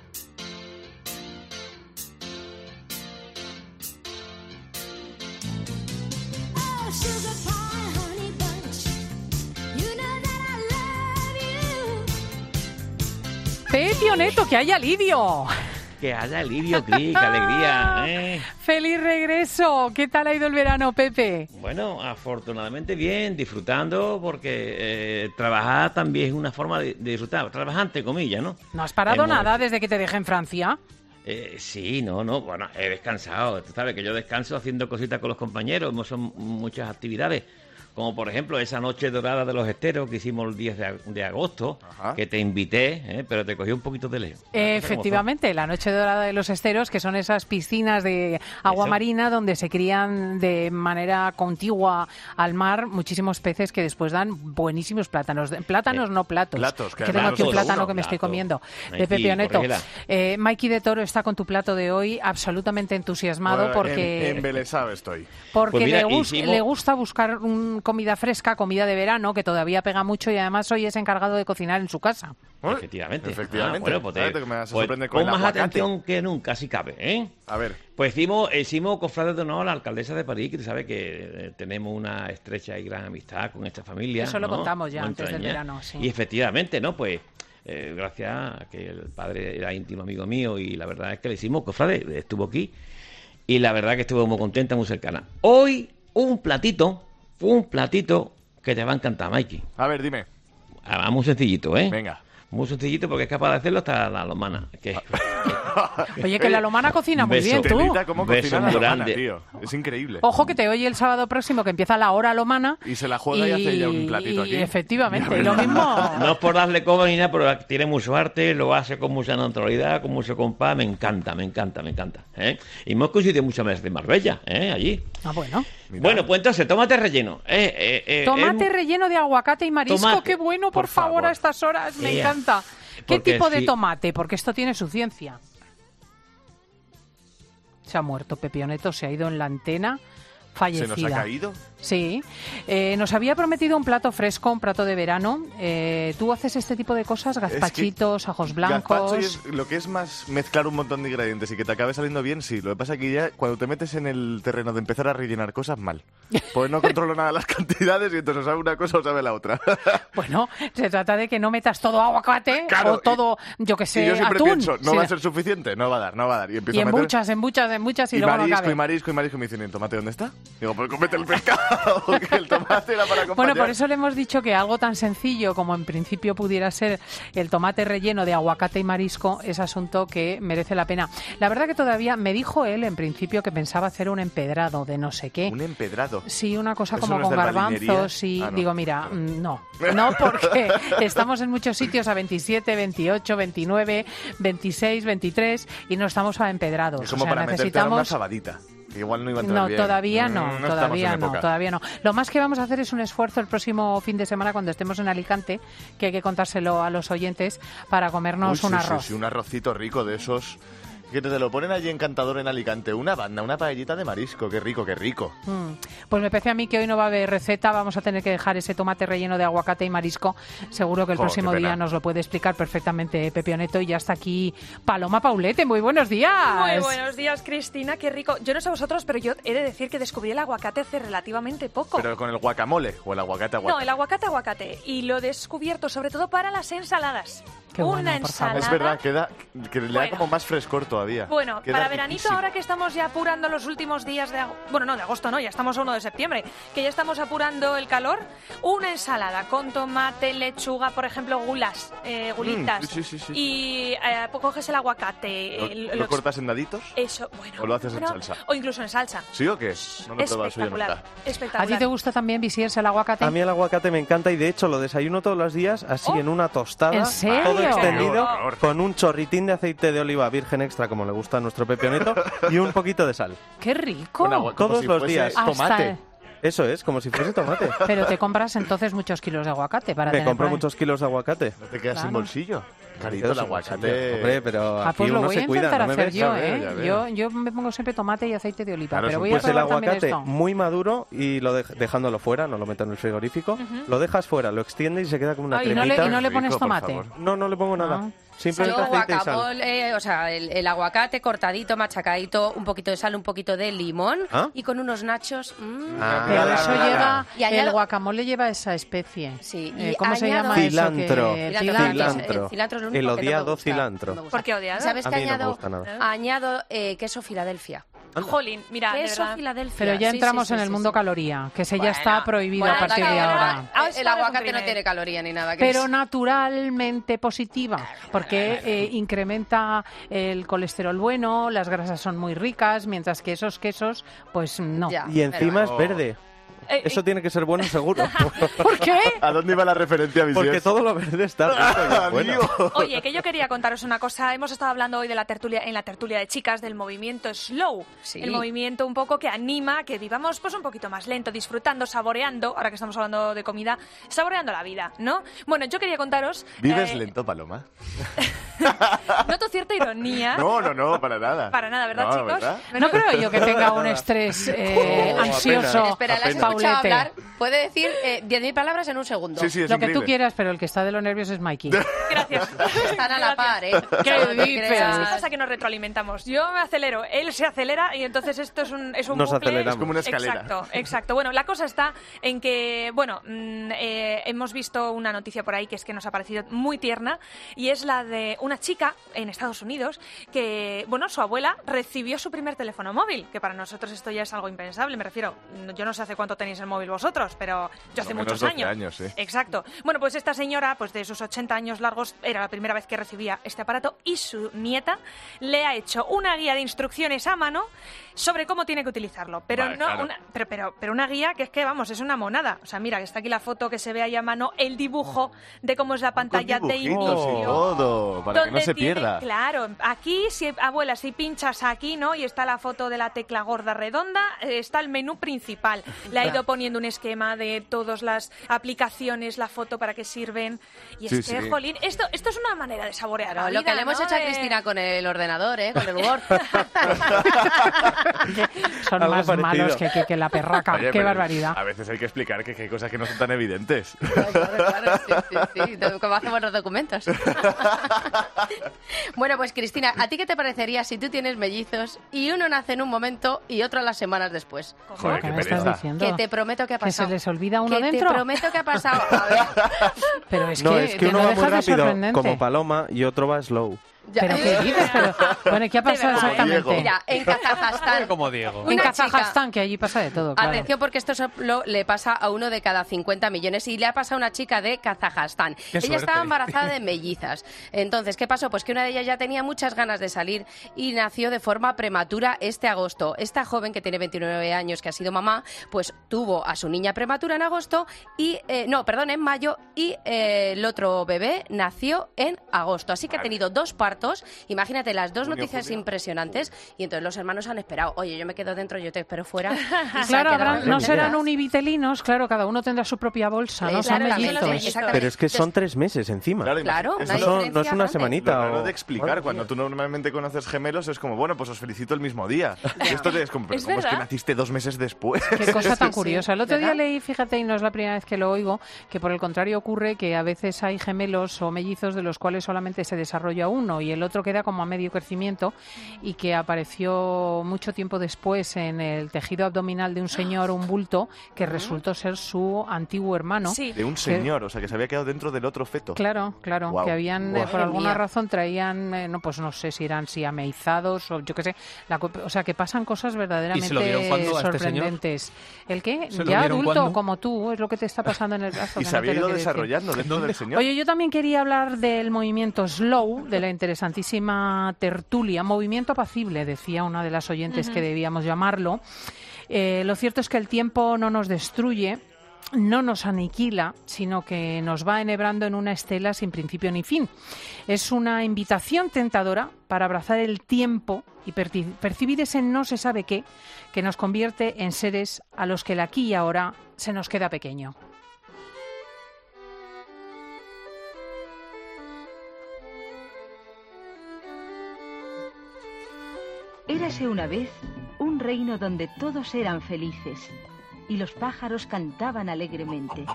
Pepio Neto, que haya alivio. Que haya alivio, Cris, qué alegría, ¿eh? ¡Feliz regreso! ¿Qué tal ha ido el verano, Pepe? Bueno, afortunadamente bien, disfrutando, porque eh, trabajar también es una forma de, de disfrutar. Trabajar, entre comillas, ¿no? ¿No has parado Hemos... nada desde que te dejé en Francia? Eh, sí, no, no, bueno, he descansado. Tú sabes que yo descanso haciendo cositas con los compañeros, son muchas actividades. Como por ejemplo esa noche dorada de los esteros que hicimos el diez de agosto, Ajá. que te invité, ¿eh? pero te cogí un poquito de lejos. Eh, efectivamente, la noche dorada de los esteros, que son esas piscinas de agua Eso. marina donde se crían de manera contigua al mar muchísimos peces que después dan buenísimos plátanos. Plátanos, eh, no platos. Platos, que que tengo aquí un plátano uno, que me plato. estoy comiendo. Mikey, de Pepio Neto. Eh, Mikey de Toro está con tu plato de hoy absolutamente entusiasmado bueno, porque... En, embelesado estoy. Porque pues mira, le, gus- hicimos... le gusta buscar un, comida fresca, comida de verano, que todavía pega mucho y además hoy es encargado de cocinar en su casa. Efectivamente. Efectivamente. Ah, bueno, pues, te, que me vas a pues sorprender con, con más aguacate. atención que nunca, si cabe, ¿eh? A ver. Pues hicimos, hicimos cofrades de honor a la alcaldesa de París, que tú sabes que eh, tenemos una estrecha y gran amistad con esta familia. Eso lo ¿no? contamos ya Muy antes del entraña. verano, sí. Y efectivamente, ¿no? Pues eh, gracias a que el padre era íntimo amigo mío y la verdad es que le hicimos cofrades, estuvo aquí y la verdad que estuvo muy contenta, muy cercana. Hoy un platito, un platito que te va a encantar, Mikey. A ver, dime. Ah, muy sencillito, ¿eh? Venga. Muy sencillito porque es capaz de hacerlo hasta la lomana. Que... Oye, que la lomana cocina muy Beso. bien, tú. Telita, ¿cómo Beso cocina la lomana, grande. tío? Es increíble. Ojo que te oye el sábado próximo que empieza la hora lomana. Y se la juega y, y hace ya un platito y aquí. Efectivamente, y lo mismo... No es por darle coba ni nada, pero tiene mucho arte, lo hace con mucha naturalidad, con mucho compás. Me encanta, me encanta, me encanta. ¿eh? Y hemos coincidido muchas veces de Marbella, ¿eh? Allí. Ah, bueno. Mira. Bueno, pues entonces, tomate relleno. Eh, eh, eh, tomate eh, relleno de aguacate y marisco, tomate, qué bueno, por, por favor, favor. a estas horas, me Ea. encanta. ¿Qué Porque tipo de si- tomate? Porque esto tiene su ciencia. Se ha muerto Pepio Neto, se ha ido en la antena, fallecida. ¿Se nos ha caído? Sí. Eh, nos había prometido un plato fresco, un plato de verano. Eh, ¿Tú haces este tipo de cosas? Gazpachitos, ajos blancos... Gazpacho es lo que es más mezclar un montón de ingredientes y que te acabe saliendo bien, sí. Lo que pasa es que ya cuando te metes en el terreno de empezar a rellenar cosas, mal. Pues no controlo nada las cantidades y entonces o sabe una cosa o sabe la otra. Bueno, se trata de que no metas todo aguacate Claro, o todo, yo que sé, y yo siempre atún. pienso, no Sí. va a ser suficiente, no va a dar, no va a dar. Y empiezo Y a en meter... muchas, en muchas, en muchas y, Y luego no marisco, cabe. y marisco, y marisco, y me dicen, ¿tomate dónde está? Digo, pues cómete el pescado, que el tomate era para acompañar. Bueno, por eso le hemos dicho que algo tan sencillo como en principio pudiera ser el tomate relleno de aguacate y marisco es asunto que merece la pena. La verdad que todavía me dijo él en principio que pensaba hacer un empedrado de no sé qué. ¿Un empedrado? Sí, una cosa ¿Eso como no es con de garbanzos y ah, no. digo, mira, no, no porque estamos en muchos sitios a veintisiete, veintiocho, veintinueve, veintiséis, veintitrés y no estamos a empedrados. Es como o sea, para necesitamos meterte una sabadita. Igual no iba a entrar No, bien. todavía no, Mm, no todavía no, época. todavía no. Lo más que vamos a hacer es un esfuerzo el próximo fin de semana cuando estemos en Alicante, que hay que contárselo a los oyentes para comernos Uy, un sí, arroz. Sí, sí, un arrocito rico de esos que te lo ponen allí encantador en Alicante. Una banda, una paellita de marisco. Qué rico, qué rico. Mm. Pues me parece a mí que hoy no va a haber receta, vamos a tener que dejar ese tomate relleno de aguacate y marisco. Seguro que el Jo, próximo qué pena. día nos lo puede explicar perfectamente Pepe Oneto. Y ya está aquí Paloma Paulete. Muy buenos días. Muy buenos días, Cristina, qué rico. Yo no sé vosotros, pero yo he de decir que descubrí el aguacate hace relativamente poco. Pero con el guacamole o el aguacate aguacate. No, el aguacate aguacate. Y lo he descubierto sobre todo para las ensaladas. Qué Una bueno, por favor. ensalada. Es verdad, queda, que le da Bueno. como más frescor todavía. Bueno, Queda para veranito, riquísimo. ahora que estamos ya apurando los últimos días de agosto, bueno, no, de agosto no, ya estamos a uno de septiembre, que ya estamos apurando el calor, una ensalada con tomate, lechuga, por ejemplo, gulas, eh, gulitas, Mm, sí, sí, sí. y eh, pues coges el aguacate. ¿Lo, el- lo lo- cortas en daditos? Eso, bueno. ¿O lo haces en bueno, salsa? O incluso en salsa. ¿Sí o qué? No lo he probado, soy yo Espectacular, nunca. espectacular. ¿A ti te gusta también, Visiers, el aguacate? A mí el aguacate me encanta y de hecho lo desayuno todos los días así Oh. en una tostada, ¿En serio? todo ¡Qué extendido, horror! con un chorritín de aceite de oliva virgen extra como le gusta a nuestro Pepe Oneto y un poquito de sal. ¡Qué rico! Con agua- como Todos si los fuese días. Tomate. Hasta- Eso es, como si fuese tomate. Pero te compras entonces muchos kilos de aguacate para Me tener compro por ahí. muchos kilos de aguacate. ¿No te quedas sin Claro. bolsillo? Me Carito, quedo el sin aguacate. bolsillo. Hombre, pero Ah, aquí pues lo uno voy a se cuida, intentar ¿no me hacer ves? yo, Ya veo, ¿eh? ya veo. Yo, yo me pongo siempre tomate y aceite de oliva, Claro, pero es un voy a Pues el probar también aguacate esto. muy maduro y lo dej- dejándolo fuera, no lo meto en el frigorífico, lo dejas fuera, lo extiendes y se queda como una Ay, ¿y no le, cremita. y no le pones Rico, por tomate? favor. No, no le pongo nada. Ah. Simplemente Yo aceite y sal. guacamole, o sea, el, el aguacate cortadito, machacadito, un poquito de sal, un poquito de limón ¿Ah? y con unos nachos. mm, Ah, Pero Nada, eso nada. lleva, Y añado- el guacamole lleva esa especie. Sí, Eh, y ¿Cómo se añado- llama Cilantro. eso? Que- el Cilantro, cilantro. El cilantro es lo único El que no me odiado gusta, cilantro. no me gusta. ¿Por qué odiado? ¿Sabes A que mí no me añado? gusta nada. Añado eh, queso Filadelfia. Jolín, mira, de Queso verdad. Filadelfia. Pero ya Sí, entramos sí, en sí, el sí, mundo sí. caloría, que ese Bueno, ya está prohibido bueno, a partir anda de que ahora. ahora, El, el aguacate no comprimir. tiene caloría ni nada. Cris. Pero naturalmente positiva, porque eh, incrementa el colesterol bueno, las grasas son muy ricas, mientras que esos quesos, pues no. Ya. Y encima pero- es verde. Eh, Eso tiene que ser bueno seguro. ¿Por qué? ¿A dónde iba la referencia, Visier? Porque todo lo verde está rico y es bueno. Amigo. Oye, que yo quería contaros una cosa. Hemos estado hablando hoy de la tertulia, en la tertulia de chicas del movimiento Slow. Sí. El movimiento un poco que anima que vivamos pues un poquito más lento, disfrutando, saboreando, ahora que estamos hablando de comida, saboreando la vida, ¿no? Bueno, yo quería contaros... ¿Vives eh, lento, Paloma? Noto cierta ironía. No, no, no, para nada. Para nada, ¿verdad, No, chicos? ¿verdad? No creo yo que tenga un estrés eh, Oh, ansioso, apenas. Espera, ¿la has Apenas. escuchado Paulete. hablar? Puede decir eh, diez mil palabras en un segundo. Sí, sí, es Lo que tú increíble. quieras, pero el que está de los nervios es Mikey. Gracias. Están a la par, ¿eh? ¿Qué No te dices? creas. ¿Qué pasa que nos retroalimentamos? Yo me acelero, él se acelera y entonces esto es un, es un Nos bucle. aceleramos. Es como una escalera. Exacto, exacto. Bueno, la cosa está en que, bueno, mm, eh, hemos visto una noticia por ahí que es que nos ha parecido muy tierna y es la de una chica en Estados Unidos que, bueno, su abuela recibió su primer teléfono móvil, que para nosotros esto ya es algo impensable, me refiero, yo no sé hace cuánto tenéis el móvil vosotros, pero yo hace Por lo menos muchos doce años. años, sí. Exacto. Bueno, pues esta señora, pues de sus ochenta años largos, era la primera vez que recibía este aparato y su nieta le ha hecho una guía de instrucciones a mano sobre cómo tiene que utilizarlo. Pero Vale, no claro. una, pero, pero, pero una guía que es que, vamos, es una monada. O sea, mira, que está aquí la foto que se ve ahí a mano, el dibujo de cómo es la pantalla de dibujitos y inicio. todo, para que no donde se tiene- pierda. Claro, aquí, si, abuela, si pinchas aquí, ¿no? Y está la foto de la tecla gorda redonda, eh, está el menú principal. Le ha ido poniendo un esquema de todas las aplicaciones, la foto para qué sirven. Y es Sí, que, sí. jolín, esto, esto es una manera de saborear Claro, la lo vida, que le hemos ¿no? hecho a De- Cristina con el ordenador, ¿eh? Con el Word. Son Algo más parecido. malos que, que, que la perraca. Oye, Qué pero barbaridad. A veces hay que explicar que, que hay cosas que no son tan evidentes. Claro, claro, sí, sí, sí. Como hacemos los documentos. Bueno, pues Cristina, ¿a ti qué te parecería si tú tienes mellizos y uno nace en un momento y otro a las semanas después? Joder, ¿Qué qué me estás pereza. diciendo? Que te prometo que ha ¿Que pasado. se les olvida uno que dentro? te prometo que ha pasado. A ver, Pero es No, que, es que uno no va muy dejas de rápido, sorprendente. como paloma, y otro va slow. ¿Pero qué dices? Pero, bueno, ¿qué ha pasado exactamente? Mira, en Kazajstán. Como Diego. En Kazajstán, que allí pasa de todo, claro. Atención, porque esto solo le pasa a uno de cada cincuenta millones y le ha pasado a una chica de Kazajstán. Qué Ella suerte. estaba embarazada de mellizas. Entonces, ¿qué pasó? Pues que una de ellas ya tenía muchas ganas de salir y nació de forma prematura este agosto. Esta joven, que tiene veintinueve años, que ha sido mamá, pues tuvo a su niña prematura en agosto y, eh, no, perdón, en mayo, y eh, el otro bebé nació en agosto. Así que ha tenido dos partos. Imagínate las dos Junio, noticias julio. impresionantes y entonces los hermanos han esperado. Oye, yo me quedo dentro, yo te espero fuera. Y se ha Claro, quedado habrán- en no las serán neveras. univitelinos, claro, cada uno tendrá su propia bolsa, no son Claro, también los mellizos. de- exactamente. Pero es que son tres meses encima. Claro, Claro, imagínate. una Eso no- diferencia no es una grande. semanita. Lo raro o- de explicar, cuando tú normalmente conoces gemelos es como, bueno, pues os felicito el mismo día. Y esto te es como, pero Es ¿cómo es que verdad. naciste dos meses después? Qué cosa tan Sí, curiosa. El otro día ¿verdad? leí, fíjate, y no es la primera vez que lo oigo, que por el contrario ocurre que a veces hay gemelos o mellizos de los cuales solamente se desarrolla uno y el otro queda como a medio crecimiento y que apareció mucho tiempo después en el tejido abdominal de un señor un bulto que resultó ser su antiguo hermano. De un que- señor, o sea, que se había quedado dentro del otro feto. Claro, claro, Guau. que habían, eh, Guau. por Madre alguna mía. razón traían, eh, no, pues no sé si eran siameizados o yo qué sé, la co- o sea, que pasan cosas verdaderamente ¿Y se lo dieron cuándo a este señor? sorprendentes. ¿El qué? ¿Se lo Ya dieron adulto, cuándo? como tú, es lo que te está pasando en el brazo. Y que se no había te lo ido quiero decir. desarrollando dentro del señor. Oye, yo también quería hablar del movimiento slow, de la interesantísima tertulia, movimiento apacible, decía una de las oyentes que debíamos llamarlo. Eh, lo cierto es que el tiempo no nos destruye, no nos aniquila, sino que nos va enhebrando en una estela sin principio ni fin. Es una invitación tentadora para abrazar el tiempo y perci- percibir ese no se sabe qué que nos convierte en seres a los que el aquí y ahora se nos queda pequeño. Érase una vez un reino donde todos eran felices y los pájaros cantaban alegremente.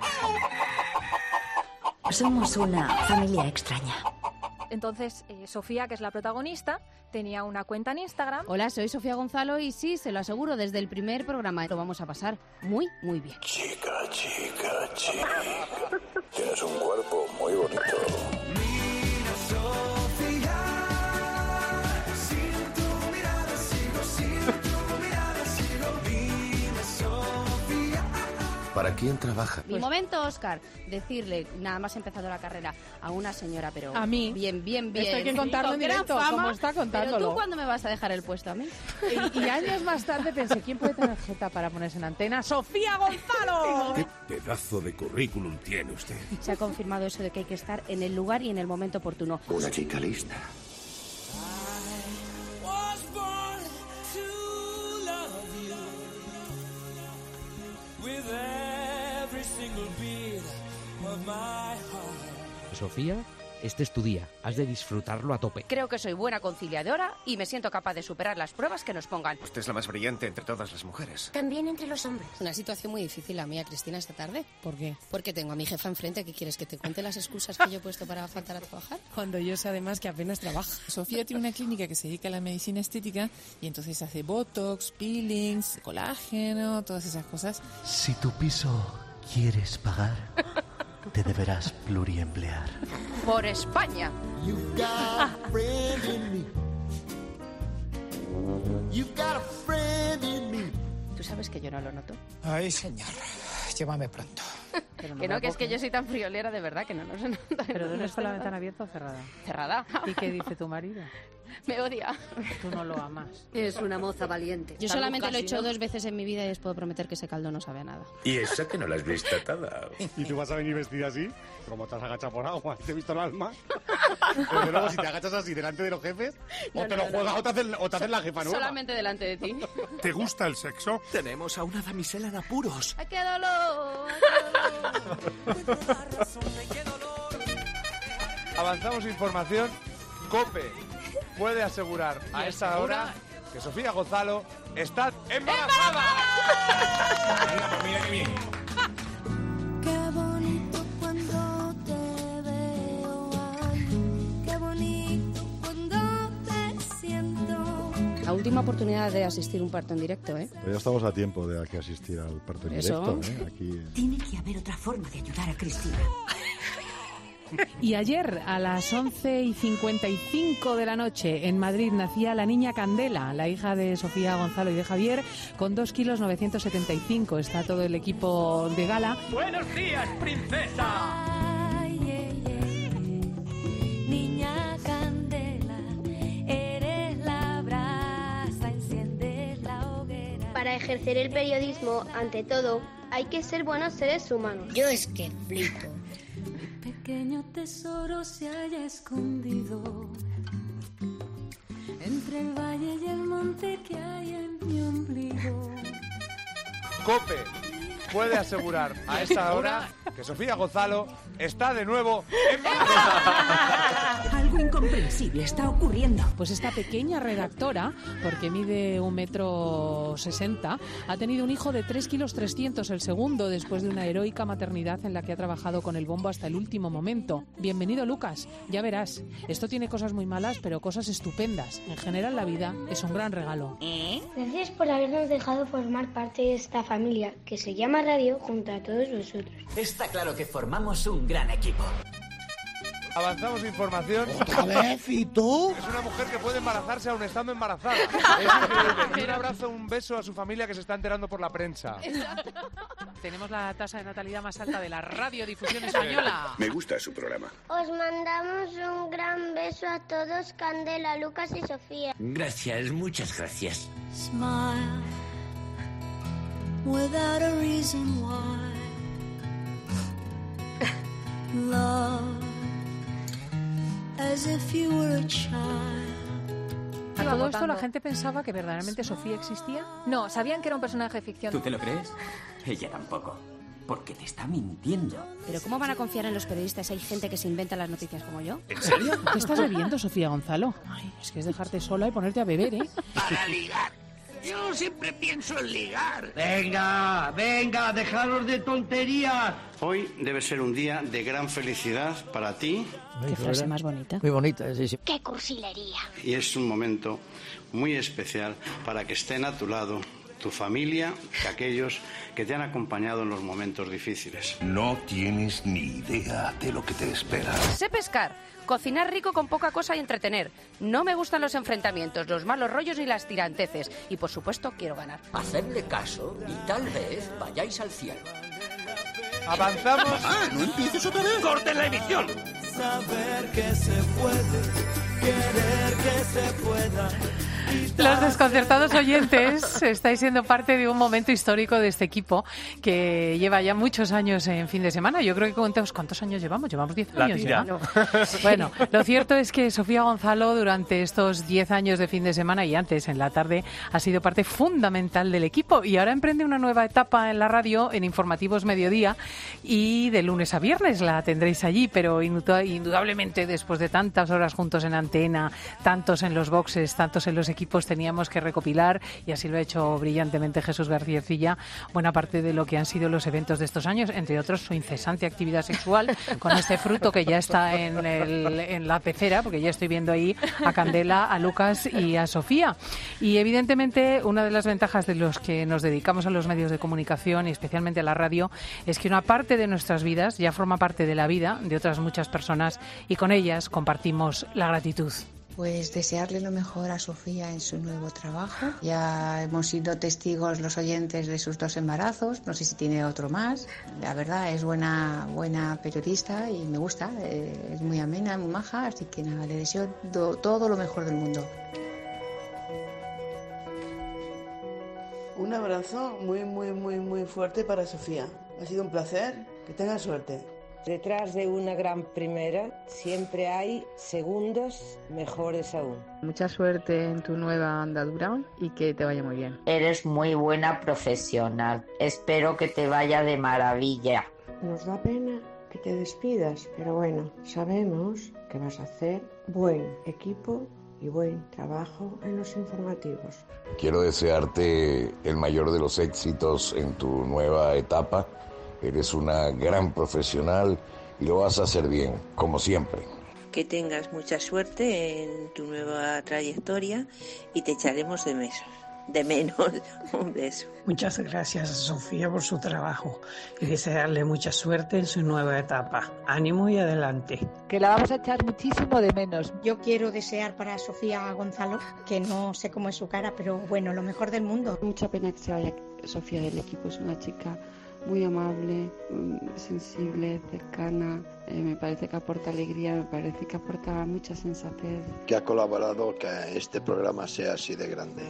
Somos una familia extraña. Entonces, eh, Sofía, que es la protagonista, tenía una cuenta en Instagram. Hola, soy Sofía Gonzalo y sí, se lo aseguro, desde el primer programa lo vamos a pasar muy, muy bien. Chica, chica, chica. Tienes un cuerpo muy bonito. ¿Para quién trabaja? Mi momento, Óscar, decirle, nada más empezado la carrera, a una señora, pero A mí. bien, bien, bien. Esto hay que contarlo con en gran directo, fama, como está contándolo. Pero tú, ¿cuándo me vas a dejar el puesto a mí? Y, y años más tarde pensé, ¿quién puede tener jeta para ponerse en antena? ¡Sofía Gonzalo! ¿Qué pedazo de currículum tiene usted? Se ha confirmado eso de que hay que estar en el lugar y en el momento oportuno. Una chica lista. Sofía, este es tu día. Has de disfrutarlo a tope. Creo que soy buena conciliadora y me siento capaz de superar las pruebas que nos pongan. Usted es la más brillante entre todas las mujeres. También entre los hombres. Una situación muy difícil la mía, Cristina, esta tarde. ¿Por qué? Porque tengo a mi jefa enfrente. ¿Qué quieres? ¿Que te cuente las excusas que yo he puesto para faltar a trabajar? Cuando yo sé además que apenas trabaja. Sofía tiene una clínica que se dedica a la medicina estética y entonces hace botox, peelings, colágeno, todas esas cosas. Si tu piso quieres pagar, te deberás pluriemplear. Por España. ¿Tú sabes que yo no lo noto? Ay, señor, llévame pronto. Que no, que es que yo soy tan friolera de verdad que no nos nota. ¿Pero dónde No está la se ventana nota. abierta o cerrada? Cerrada. ¿Y qué dice tu marido? Me odia. Tú no lo amas. Es una moza valiente. Yo solamente lo he hecho dos veces en mi vida y os puedo prometer que ese caldo no sabe a nada. ¿Y esa que no la has visto atada? ¿Y tú vas a venir vestida así? ¿Cómo te has agachado por agua? ¿Te he visto el alma? Desde luego, si te agachas así delante de los jefes, No, o te no, lo no, juegas no. o te hacen, o te hacen la jefa nueva. Solamente delante de ti. ¿Te gusta el sexo? Tenemos a una damisela en apuros. ¡Ay, qué dolor! Avanzamos información. COPE puede asegurar a esta hora que Sofía Gonzalo está embarazada. Mira qué bien. Qué bonito cuando te veo, ay, qué bonito cuando te siento. La última oportunidad de asistir a un parto en directo, ¿eh? Pero ya estamos a tiempo de que asistir al parto en Eso. directo, ¿eh? Aquí. Tiene que haber otra forma de ayudar a Cristina. Y ayer, a las once y cincuenta y cinco de la noche, en Madrid, nacía la niña Candela, la hija de Sofía Gonzalo y de Javier, con dos kilos novecientos setenta y cinco. Está todo el equipo de gala. ¡Buenos días, princesa! Ay, ay, ay, niña Candela, eres la brasa, enciendes la hoguera. Para ejercer el periodismo, ante todo, hay que ser buenos seres humanos. Yo es que flipo. Pequeño tesoro se halla escondido entre el valle y el monte que hay en mi ombligo. COPE puede asegurar a esta hora que Sofía Gonzalo está de nuevo embarazada. Algo incomprensible está ocurriendo. Pues esta pequeña redactora, porque mide un metro sesenta, ha tenido un hijo de tres kilos trescientos, el segundo, después de una heroica maternidad en la que ha trabajado con el bombo hasta el último momento. Bienvenido, Lucas. Ya verás, esto tiene cosas muy malas, pero cosas estupendas. En general, la vida es un gran regalo. Gracias por habernos dejado formar parte de esta familia que se llama Radio junto a todos vosotros. Está claro que formamos un gran equipo. Avanzamos información. ¿Otra vez? ¿Y tú? Es una mujer que puede embarazarse aún estando embarazada. Es increíble. Un abrazo, un beso a su familia que se está enterando por la prensa. Tenemos la tasa de natalidad más alta de la radiodifusión española. Me gusta su programa. Os mandamos un gran beso a todos, Candela, Lucas y Sofía. Gracias, muchas gracias. Smile without a reason why. Love as if you were a child. ¿A todo esto la gente pensaba que verdaderamente Sofía existía? No, sabían que era un personaje de ficción. ¿Tú te lo crees? Ella tampoco. Porque te está mintiendo. ¿Pero cómo van a confiar en los periodistas? Hay gente que se inventa las noticias como yo. ¿En serio? ¿Qué estás bebiendo, Sofía Gonzalo? Ay, es que es dejarte sola y ponerte a beber, ¿eh? Para ligar. Yo siempre pienso en ligar. Venga, venga, dejaros de tonterías. Hoy debe ser un día de gran felicidad para ti. Qué frase más bonita. Muy bonita, sí, sí. ¡Qué cursilería! Y es un momento muy especial para que estén a tu lado tu familia y aquellos que te han acompañado en los momentos difíciles. No tienes ni idea de lo que te espera. Sé pescar, cocinar rico con poca cosa y entretener. No me gustan los enfrentamientos, los malos rollos ni las tiranteces. Y por supuesto quiero ganar. Hacedle caso y tal vez vayáis al cielo. Avanzamos. Ah, no empieces otra vez. ¡Corten la emisión! Saber que se puede, querer que se pueda. Los desconcertados oyentes estáis siendo parte de un momento histórico de este equipo que lleva ya muchos años en fin de semana. Yo creo que contamos cuántos años llevamos. Llevamos diez años ya. Bueno, lo cierto es que Sofía Gonzalo durante estos diez años de fin de semana y antes en la tarde ha sido parte fundamental del equipo y ahora emprende una nueva etapa en la radio en Informativos Mediodía y de lunes a viernes la tendréis allí, pero indudablemente después de tantas horas juntos en antena, tantos en los boxes, tantos en los equipos, teníamos que recopilar, y así lo ha hecho brillantemente Jesús García Ercilla, buena parte de lo que han sido los eventos de estos años, entre otros su incesante actividad sexual con este fruto que ya está en, el, en la pecera, porque ya estoy viendo ahí a Candela, a Lucas y a Sofía. Y evidentemente una de las ventajas de los que nos dedicamos a los medios de comunicación y especialmente a la radio es que una parte de nuestras vidas ya forma parte de la vida de otras muchas personas y con ellas compartimos la gratitud. Pues desearle lo mejor a Sofía en su nuevo trabajo. Ya hemos sido testigos los oyentes de sus dos embarazos, no sé si tiene otro más. La verdad es buena, buena periodista y me gusta, eh, es muy amena, muy maja, así que nada, le deseo do, todo lo mejor del mundo. Un abrazo muy, muy, muy, muy fuerte para Sofía. Ha sido un placer, que tenga suerte. Detrás de una gran primera siempre hay segundos mejores aún. Mucha suerte en tu nueva andadura y que te vaya muy bien. Eres muy buena profesional. Espero que te vaya de maravilla. Nos da pena que te despidas, pero bueno, sabemos que vas a hacer buen equipo y buen trabajo en los informativos. Quiero desearte el mayor de los éxitos en tu nueva etapa. Eres una gran profesional y lo vas a hacer bien, como siempre. Que tengas mucha suerte en tu nueva trayectoria y te echaremos de menos. de menos. Un beso. Muchas gracias a Sofía por su trabajo y desearle mucha suerte en su nueva etapa. Ánimo y adelante. Que la vamos a echar muchísimo de menos. Yo quiero desear para Sofía Gonzalo, que no sé cómo es su cara, pero bueno, lo mejor del mundo. Mucha pena que se vaya Sofía del equipo, es una chica muy amable, sensible, cercana, eh, me parece que aporta alegría, me parece que aporta mucha sensatez. Que ha colaborado que este programa sea así de grande.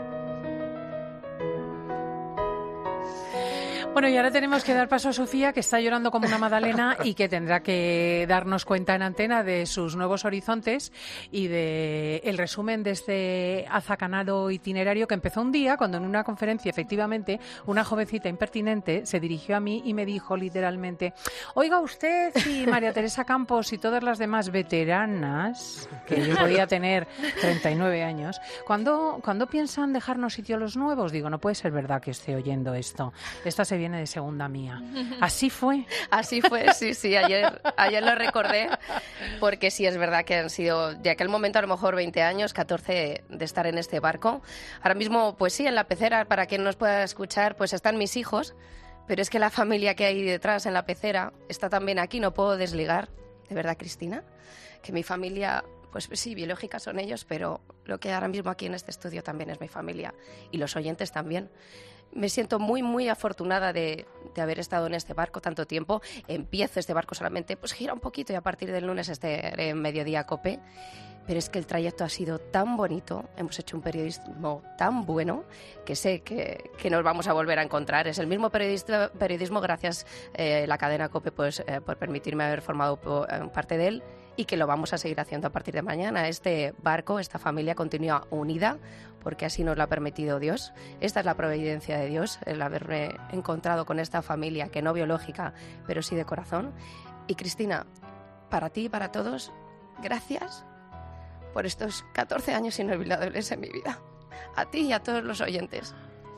Bueno, y ahora tenemos que dar paso a Sofía, que está llorando como una magdalena y que tendrá que darnos cuenta en antena de sus nuevos horizontes y de el resumen de este azacanado itinerario que empezó un día cuando en una conferencia, efectivamente, una jovencita impertinente se dirigió a mí y me dijo literalmente: oiga usted y María Teresa Campos y todas las demás veteranas, que yo podía tener treinta y nueve años, ¿cuándo, ¿cuándo piensan dejarnos sitio a los nuevos? Digo, no puede ser verdad que esté oyendo esto. Esta se viene de segunda mía. ¿Así fue? Así fue, sí, sí. Ayer, ayer lo recordé porque sí es verdad que han sido de aquel momento a lo mejor veinte años, catorce de estar en este barco. Ahora mismo, pues sí, en la pecera, para quien nos pueda escuchar, pues están mis hijos, pero es que la familia que hay detrás en la pecera está también aquí, no puedo desligar. ¿De verdad, Cristina? Que mi familia, pues sí, biológica son ellos, pero lo que ahora mismo aquí en este estudio también es mi familia y los oyentes también. Me siento muy, muy afortunada de, de haber estado en este barco tanto tiempo. Empiezo este barco solamente, pues gira un poquito y a partir del lunes estaré en Mediodía Cope. Pero es que el trayecto ha sido tan bonito, hemos hecho un periodismo tan bueno que sé que, que nos vamos a volver a encontrar. Es el mismo periodista, periodismo, gracias eh, la cadena Cope pues, eh, por permitirme haber formado parte de él y que lo vamos a seguir haciendo a partir de mañana. Este barco, esta familia continúa unida porque así nos lo ha permitido Dios. Esta es la providencia de Dios, el haberme encontrado con esta familia que no biológica, pero sí de corazón. Y Cristina, para ti y para todos, gracias por estos catorce años inolvidables en mi vida. A ti y a todos los oyentes.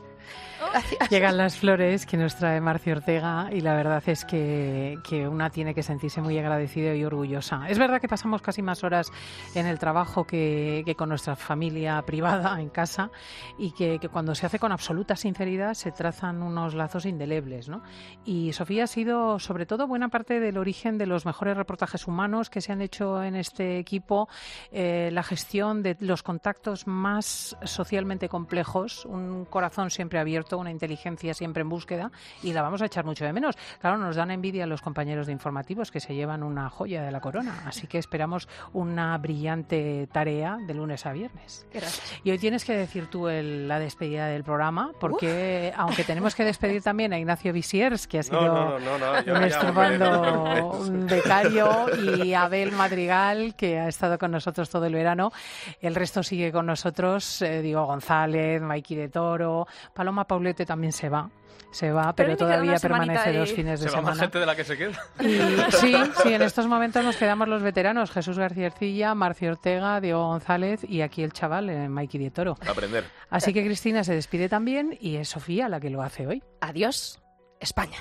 Gracias. Llegan las flores que nos trae Marcio Ortega y la verdad es que, que una tiene que sentirse muy agradecida y orgullosa. Es verdad que pasamos casi más horas en el trabajo que, que con nuestra familia privada en casa y que, que cuando se hace con absoluta sinceridad se trazan unos lazos indelebles, ¿no? Y Sofía ha sido sobre todo buena parte del origen de los mejores reportajes humanos que se han hecho en este equipo, eh, la gestión de los contactos más socialmente complejos, un corazón siempre abierto, una inteligencia siempre en búsqueda y la vamos a echar mucho de menos. Claro, nos dan envidia los compañeros de informativos que se llevan una joya de la corona, así que esperamos una brillante tarea de lunes a viernes. Gracias. Y hoy tienes que decir tú el, la despedida del programa, porque Uf. aunque tenemos que despedir también a Ignacio Visiers, que ha sido no, no, no, no, no, nuestro bando un becario, y Abel Madrigal, que ha estado con nosotros todo el verano, el resto sigue con nosotros, eh, Diego González, Maiki de Toro, Paloma Paulete también se va, se va, pero, pero todavía permanece dos fines de se semana. ¿Se va más gente de la que se queda? Y, sí, sí, en estos momentos nos quedamos los veteranos, Jesús García Ercilla, Marcio Ortega, Diego González y aquí el chaval, eh, Maiki de Toro. Aprender. Así que Cristina se despide también y es Sofía la que lo hace hoy. Adiós, España.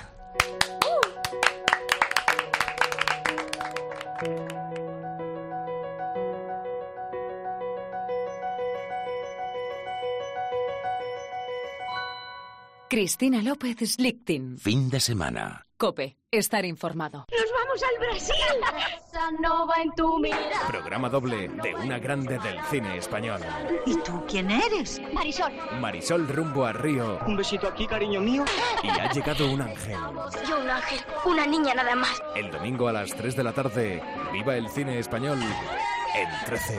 Cristina López Slichting. Fin de semana. COPE. Estar informado. ¡Nos vamos al Brasil! Casanova en tu mirada. Programa doble de una grande del cine español. ¿Y tú quién eres? Marisol. Marisol rumbo a Río. Un besito aquí, cariño mío. Y ha llegado un ángel. Yo un ángel, una niña nada más. El domingo a las tres de la tarde, viva el cine español en trece.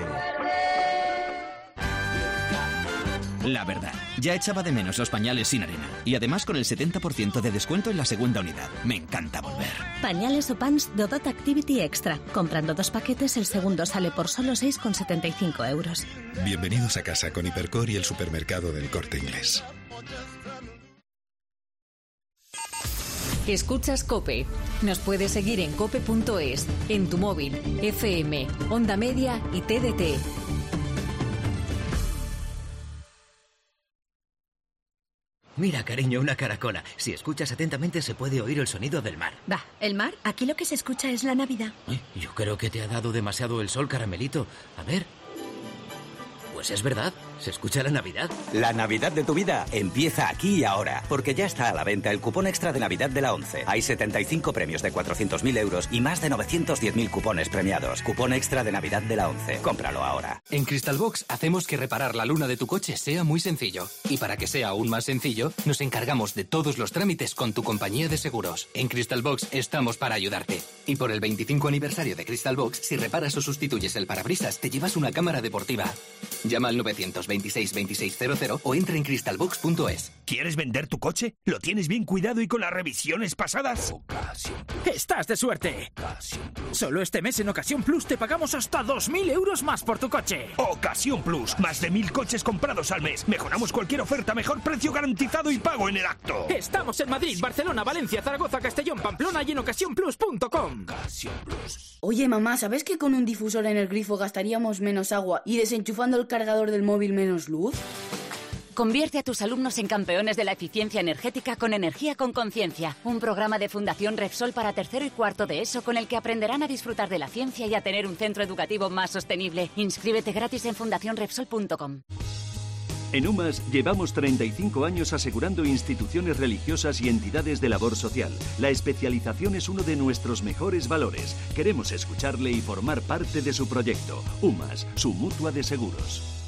La verdad, ya echaba de menos los pañales sin arena. Y además con el setenta por ciento de descuento en la segunda unidad. Me encanta volver. Pañales o pants Dodot Activity Extra. Comprando dos paquetes, el segundo sale por solo seis con setenta y cinco euros. Bienvenidos a casa con Hipercor y el supermercado del Corte Inglés. Escuchas COPE. Nos puedes seguir en cope punto es, en tu móvil, F M, Onda Media y T D T. Mira, cariño, una caracola. Si escuchas atentamente se puede oír el sonido del mar. Va, ¿el mar? Aquí lo que se escucha es la Navidad. Eh, yo creo que te ha dado demasiado el sol, caramelito. A ver. Pues es verdad. ¿Se escucha la Navidad? La Navidad de tu vida empieza aquí y ahora, porque ya está a la venta el cupón extra de Navidad de la ONCE. Hay setenta y cinco premios de cuatrocientos mil euros y más de novecientos diez mil cupones premiados. Cupón extra de Navidad de la ONCE. Cómpralo ahora. En Crystal Box hacemos que reparar la luna de tu coche sea muy sencillo. Y para que sea aún más sencillo, nos encargamos de todos los trámites con tu compañía de seguros. En Crystal Box estamos para ayudarte. Y por el veinticinco aniversario de Crystal Box, si reparas o sustituyes el parabrisas, te llevas una cámara deportiva. Llama al novecientos veintiséis veintiséis cero cero o entra en crystal box punto es. ¿Quieres vender tu coche? ¿Lo tienes bien cuidado y con las revisiones pasadas? ¡Estás de suerte! Solo este mes en Ocasión Plus te pagamos hasta dos mil euros más por tu coche. Ocasión Plus. Más de mil coches comprados al mes. Mejoramos cualquier oferta, mejor precio garantizado y pago en el acto. Estamos en Madrid, Barcelona, Valencia, Zaragoza, Castellón, Pamplona y en ocasión plus punto com. Oye, mamá, ¿sabes que con un difusor en el grifo gastaríamos menos agua y desenchufando el cargador del móvil menos luz? Convierte a tus alumnos en campeones de la eficiencia energética con Energía con Conciencia, un programa de Fundación Repsol para tercero y cuarto de ESO con el que aprenderán a disfrutar de la ciencia y a tener un centro educativo más sostenible. Inscríbete gratis en fundación repsol punto com. En UMAS llevamos treinta y cinco años asegurando instituciones religiosas y entidades de labor social. La especialización es uno de nuestros mejores valores. Queremos escucharle y formar parte de su proyecto. UMAS, su mutua de seguros.